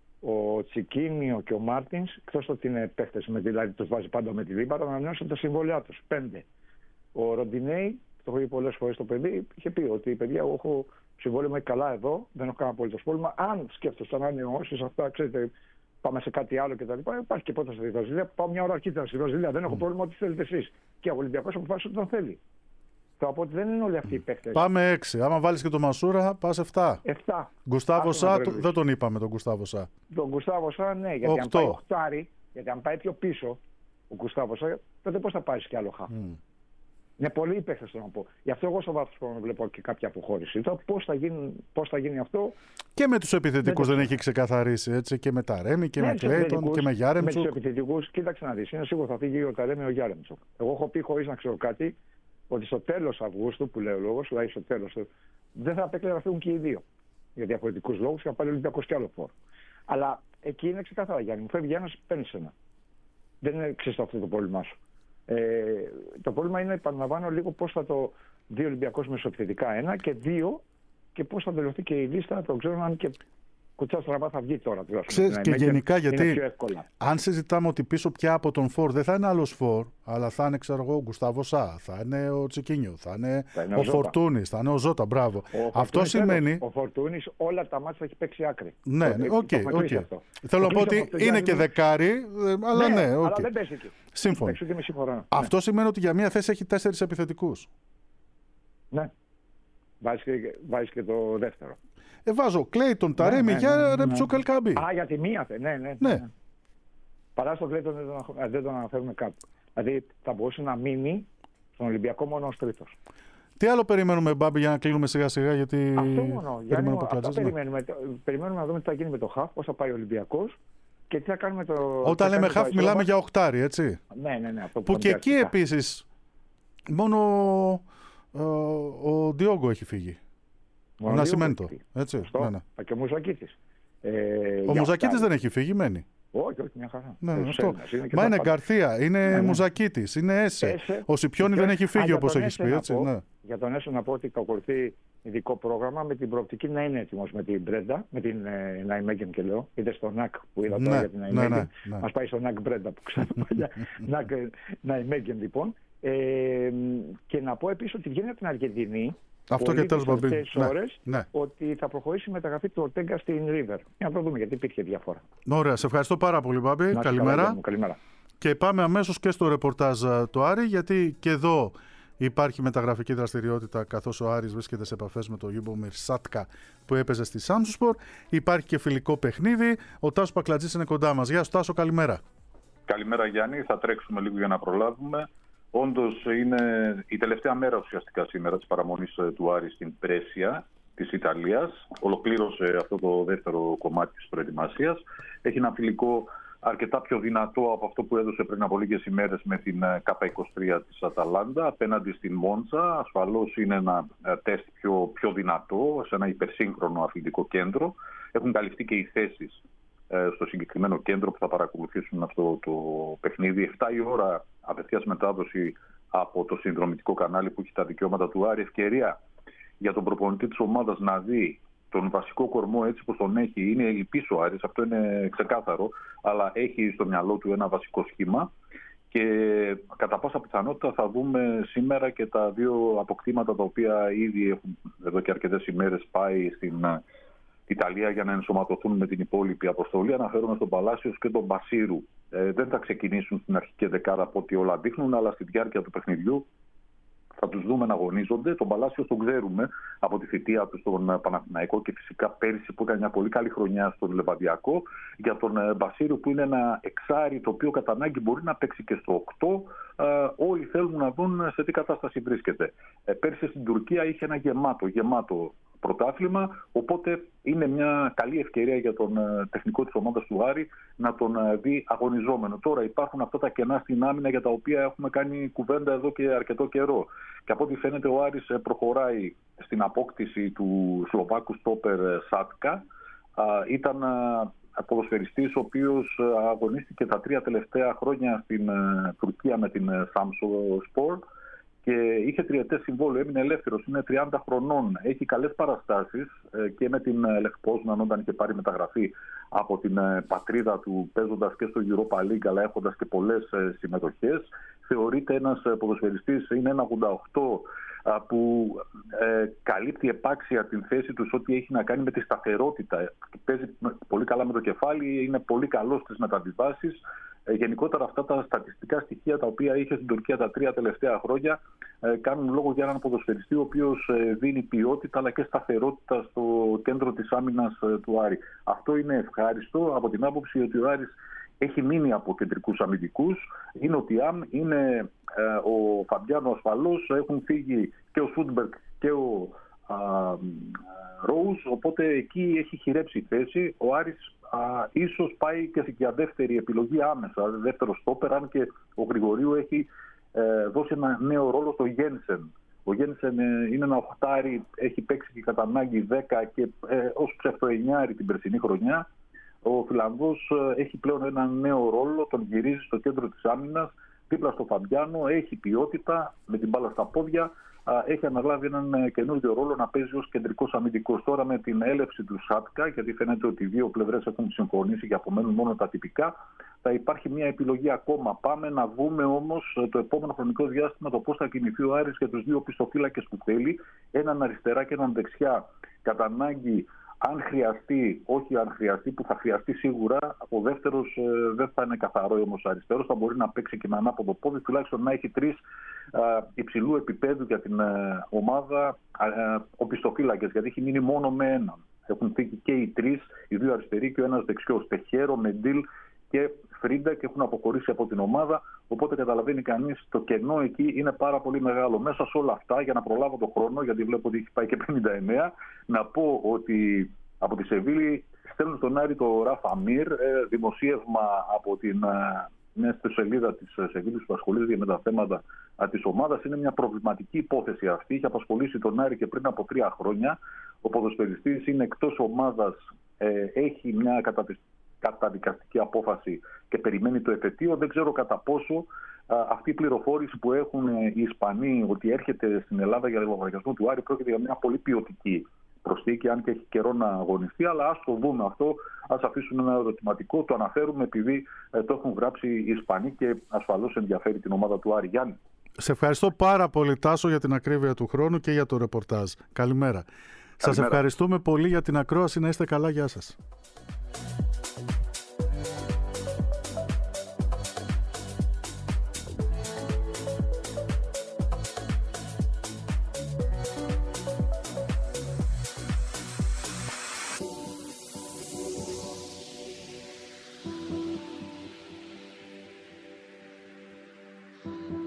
Ο Τσικίνιο και ο Μάρτινς, εκτός ότι είναι παίχτες, δηλαδή τους βάζει πάντα με τη Λίμπαρα, ανανεώσαν τα συμβόλαιά τους. Πέντε. Ο Ροντινέη, το έχω πει πολλές φορές το παιδί, είχε πει ότι παιδιά, εγώ έχω συμβόλαιο καλά εδώ, δεν έχω κανένα απολύτως πρόβλημα. Αν σκέφτεσαι να ανανεώσεις αυτά, ξέρετε, πάμε σε κάτι άλλο κτλ. Υπάρχει και πρόταση στη Βραζιλία. Πάω μια ώρα αρχίτερα στη Βραζιλία. Δεν έχω πρόβλημα, ό,τι θέλετε εσείς. Και ο Ολυμπιακός αποφάσισε ότι τον θέλει. Θα πω ότι δεν είναι όλοι αυτοί οι παίκτες. Πάμε έξι. Άμα βάλεις και τον Μασούρα, πας εφτά. εφτά. Γκουστάβο Σα, δεν τον είπαμε τον Γκουστάβο Σα. Τον Γκουστάβο Σα, ναι, γιατί αν πάει οχτάρι, γιατί αν πάει πιο πίσω ο Γκουστάβο Σα, τότε πώς θα πάει και άλλο χα. Mm. Είναι πολλοί οι παίκτες, θέλω να πω. Γι' αυτό εγώ στο βάθος χρόνου βλέπω και κάποια αποχώρηση. Τώρα πώς θα γίνει, πώς θα γίνει αυτό. Και με τους επιθετικούς δεν, δεν έχει ξεκαθαρίσει, έτσι. Και με τα Ρέμι και ναι, με Κλέιτον και με Γιάρεμτσουκ. Με τους επιθετικούς, κοίταξε να δεις. Είναι σίγουρο θα φύγει ο Ταρέμι ο Γιάρεμτσουκ. Εγώ έχω πει χωρίς να ξέρω κάτι ότι στο τέλος Αυγούστου, που λέει ο λόγος, δηλαδή στο τέλος, δεν θα απέκλειε να φύγουν και οι δύο. Για διαφορετικούς λόγους και να πάρει ο Ολυμπιακός κι άλλο φόρ. Αλλά εκεί είναι ξεκάθαρα, Γιάννη. Μου φεύγει ένας, παίρνει ένα. Δεν είναι ξεστό αυτό το πρόβλημά σου. Ε, το πρόβλημα είναι, επαναλαμβάνω λίγο, πώς θα το δει ο Ολυμπιακός μεσοεπιθετικά ένα και δύο και πώς θα βελτιωθεί και η λίστα. Το ξέρω αν και κουτσά στραβά θα βγει τώρα. Ξέρεις, και γενικά γιατί αν συζητάμε ότι πίσω πια από τον Φορ δεν θα είναι άλλος Φορ, αλλά θα είναι, ξέρω εγώ, ο Γκουστάβο Σα, θα είναι ο Τσικίνιο, θα είναι, θα είναι ο, ο Φορτούνης, θα είναι ο Ζώτα. Μπράβο. Ο αυτό σημαίνει. Ο Φορτούνης όλα τα μάτια έχει παίξει άκρη. Ναι, οκ. Okay, okay. Θέλω να πω ότι είναι και δεκάρι, αλλά ναι, ναι okay. αλλά δεν πέσει εκεί. Σύμφωνα. Αυτό ναι. σημαίνει ότι για μία θέση έχει τέσσερις επιθετικούς. Ναι. Βάζει και, βάζεις και το δεύτερο. Ε, βάζω Κλέιτον, Ταρέμι, ναι, ναι, Γιάρεμτσουκ, Ελκάμπι. Α, για τη μία θέση. Ναι, ναι. ναι. Παρά στο Κλέιτον δεν τον, δεν τον αναφέρουμε κάπου. Δηλαδή θα μπορούσε να μείνει στον Ολυμπιακό μόνο ως τρίτος. Τι άλλο περιμένουμε, Μπάμπη, για να κλείνουμε σιγά σιγά, γιατί. Αυτό μόνο. Γιάννη, αυτό περιμένουμε. Περιμένουμε να δούμε τι θα γίνει με το χαφ, πώς θα πάει ο Ολυμπιακός και τι θα κάνουμε το. Όταν λέμε χαφ, μιλάμε μας. για οχτάρι, έτσι. Ναι, ναι, ναι. Αυτό που, που και εκεί επίσης μόνο ο, ο Ντιόγκο έχει φύγει. Ο Νασιμέντο. Έτσι. Ναι, ναι. Και ο Μουζακίτης. Ε, ο Μουζακίτης δεν έχει φύγει, μένει. Όχι, όχι, μια χαρά. Ναι, ναι, αυτό. Είναι Μα είναι Γκαρθία, είναι ναι, ναι. Μουζακίτης, είναι Έσε. Έσε. Ο Σιπιόνι δεν έχει φύγει, όπως έχεις πει. Έτσι, πω, ναι. Για τον Έσε να πω ότι ακολουθεί ειδικό πρόγραμμα με την προοπτική να είναι έτοιμος με την Μπρέντα, με την ε, Ναϊμέγγεν και λέω. Είδε στο ΝΑΚ που είδα ναι, τώρα για την Ναϊμέγγεν. Ναι, ναι, ναι. Μας πάει στο ΝΑΚ Μπρέντα που ξέρουμε παλιά. ΝΑΚ Ναϊμέγγεν λοιπόν. Ε, και να πω επίσης ότι βγαίνει από την Αργεντινή. Αυτό και τέλος πάντων. Ναι, ναι. Ότι θα προχωρήσει η μεταγραφή του Ορτέγκα στην River. Για να το δούμε, γιατί υπήρχε διαφορά. Ωραία, σε ευχαριστώ πάρα πολύ, Μπάμπη. Καλημέρα. Μου, καλημέρα. Και πάμε αμέσως και στο ρεπορτάζ του Άρη, γιατί και εδώ υπάρχει μεταγραφική δραστηριότητα, καθώς ο Άρης βρίσκεται σε επαφές με τον Γιούμπομιρ Σάτκα που έπαιζε στη Σάμσουσπορ. Υπάρχει και φιλικό παιχνίδι. Ο Τάσος Πακλατζής είναι κοντά μας. Γεια σου, Τάσο, καλημέρα. Καλημέρα, Γιάννη. Θα τρέξουμε λίγο για να προλάβουμε. Όντως είναι η τελευταία μέρα ουσιαστικά σήμερα της παραμονής του Άρη στην Πρέσια της Ιταλίας. Ολοκλήρωσε αυτό το δεύτερο κομμάτι της προετοιμασίας. Έχει ένα φιλικό αρκετά πιο δυνατό από αυτό που έδωσε πριν από λίγες ημέρες με την Κάπα είκοσι τρία της Αταλάντα απέναντι στην Μόντσα. Ασφαλώς είναι ένα τεστ πιο, πιο δυνατό σε ένα υπερσύγχρονο αθλητικό κέντρο. Έχουν καλυφθεί και οι θέσεις στο συγκεκριμένο κέντρο που θα παρακολουθήσουν αυτό το παιχνίδι. εφτά η ώρα απευθείας μετάδοση από το συνδρομητικό κανάλι που έχει τα δικαιώματα του Άρη. Ευκαιρία για τον προπονητή της ομάδας να δει τον βασικό κορμό έτσι που τον έχει. Είναι ελλειπής ο Άρης, αυτό είναι ξεκάθαρο, αλλά έχει στο μυαλό του ένα βασικό σχήμα και κατά πάσα πιθανότητα θα δούμε σήμερα και τα δύο αποκτήματα τα οποία ήδη έχουν εδώ και αρκετές ημέρες πάει στην Ιταλία για να ενσωματωθούν με την υπόλοιπη αποστολή. Αναφέρομαι στον Παλάσιος και τον Μπασίρου. Ε, δεν θα ξεκινήσουν στην αρχική δεκάδα από ό,τι όλα δείχνουν, αλλά στη διάρκεια του παιχνιδιού θα τους δούμε να αγωνίζονται. Τον Παλάσιο τον ξέρουμε από τη θητεία του στον Παναθηναϊκό και φυσικά πέρυσι που έκανε μια πολύ καλή χρονιά στον Λεβαδιακό. Για τον Μπασίρου που είναι ένα εξάρι το οποίο κατά ανάγκη μπορεί να παίξει και στο οκτώ. Ε, όλοι θέλουν να δουν σε τι κατάσταση βρίσκεται. Ε, πέρυσι στην Τουρκία είχε ένα γεμάτο, γεμάτο πρωτάθλημα, οπότε είναι μια καλή ευκαιρία για τον τεχνικό της ομάδας του Άρη να τον δει αγωνιζόμενο. Τώρα υπάρχουν αυτά τα κενά στην άμυνα για τα οποία έχουμε κάνει κουβέντα εδώ και αρκετό καιρό. Και από ό,τι φαίνεται ο Άρης προχωράει στην απόκτηση του Σλοβάκου στόπερ Σάτκα. Ήταν ποδοσφαιριστής ο οποίος αγωνίστηκε τα τρία τελευταία χρόνια στην Τουρκία με την Samsunspor και είχε τριετές συμβόλαιο, έμεινε ελεύθερος, είναι τριάντα χρονών, έχει καλές παραστάσεις και με την Λεχ Πόσναν όταν είχε πάρει μεταγραφή από την πατρίδα του, παίζοντας και στο Europa League αλλά έχοντας και πολλές συμμετοχές. Θεωρείται ένας ποδοσφαιριστής, είναι ένα ογδόντα οκτώ που ε, καλύπτει επάξια την θέση του ό,τι έχει να κάνει με τη σταθερότητα. Παίζει πολύ καλά με το κεφάλι, είναι πολύ καλός στις μεταβιβάσεις. Ε, γενικότερα αυτά τα στατιστικά στοιχεία τα οποία είχε στην Τουρκία τα τρία τελευταία χρόνια ε, κάνουν λόγο για έναν ποδοσφαιριστή ο οποίος ε, δίνει ποιότητα αλλά και σταθερότητα στο κέντρο της άμυνας ε, του Άρη. Αυτό είναι ευχάριστο από την άποψη ότι ο Άρης έχει μείνει από κεντρικούς αμυντικούς. Είναι ο Τιάμ, είναι ε, ο Φαμπιάνο ασφαλώς, έχουν φύγει και ο Σούντμπερκ και ο Ρόουζ, οπότε εκεί έχει χειρέψει η θέση. Ο Άρης α, ίσως πάει και για δεύτερη επιλογή άμεσα, δεύτερο στόπερ, αν και ο Γρηγορίου έχει ε, δώσει ένα νέο ρόλο στο Γένσεν. Ο Γένσεν ε, είναι ένα οχτάρι, έχει παίξει και κατά ανάγκη δέκα και ε, ως ψευτοεννιάρι την περσινή χρονιά. Ο Φιλανδός έχει πλέον ένα νέο ρόλο, τον γυρίζει στο κέντρο της άμυνας, δίπλα στο Φαμπιάνο, έχει ποιότητα με την μπάλα στα πόδια, έχει αναλάβει έναν καινούργιο ρόλο να παίζει ως κεντρικός αμυντικός. Τώρα με την έλευση του Σάτκα, γιατί φαίνεται ότι οι δύο πλευρές έχουν συμφωνήσει και απομένουν μόνο τα τυπικά, θα υπάρχει μια επιλογή ακόμα. Πάμε να δούμε όμως το επόμενο χρονικό διάστημα το πώς θα κινηθεί ο Άρης για τους δύο πιστοφύλακες που θέλει, έναν αριστερά και έναν δεξιά, κατά ανάγκη. Αν χρειαστεί, όχι αν χρειαστεί, που θα χρειαστεί σίγουρα, ο δεύτερος ε, δεν θα είναι καθαρό όμως αριστερός, θα μπορεί να παίξει και με ανάποδο πόδι, τουλάχιστον να έχει τρεις ε, υψηλού επίπεδου για την ε, ομάδα ε, οπισθοφύλακες, γιατί έχει μείνει μόνο με έναν. Έχουν φύγει και οι τρεις, οι δύο αριστεροί και ο ένας δεξιός, Τεχέρο, Μεντίλ και Φρίντα, και έχουν αποχωρήσει από την ομάδα. Οπότε καταλαβαίνει κανείς το κενό εκεί είναι πάρα πολύ μεγάλο. Μέσα σε όλα αυτά, για να προλάβω τον χρόνο, γιατί βλέπω ότι έχει πάει και πενήντα εννέα, να πω ότι από τη Σεβίλη στέλνουν στον Άρη το Ράφα Μίρ, δημοσίευμα από την μια σελίδα της Σεβίλης που ασχολείται με τα θέματα της ομάδας. Είναι μια προβληματική υπόθεση αυτή. Είχε απασχολήσει τον Άρη και πριν από τρία χρόνια. Ο ποδοσφαιριστής είναι εκτός ομάδας, έχει μια καταπιστική καταδικαστική απόφαση και περιμένει το εφετείο. Δεν ξέρω κατά πόσο α, αυτή η πληροφόρηση που έχουν οι Ισπανοί ότι έρχεται στην Ελλάδα για λογαριασμό του Άρη πρόκειται για μια πολύ ποιοτική προσθήκη, αν και έχει καιρό να αγωνιστεί, αλλά ας το δούμε αυτό, ας αφήσουμε ένα ερωτηματικό, το αναφέρουμε επειδή ε, το έχουν γράψει οι Ισπανοί και ασφαλώς ενδιαφέρει την ομάδα του Άρη. Γιάννη. Σε ευχαριστώ πάρα πολύ, Τάσο, για την ακρίβεια του χρόνου και για το ρεπορτάζ. Καλημέρα. Καλημέρα. Σας ευχαριστούμε πολύ για την ακρόαση. Να είστε καλά. Γεια σας. Thank you.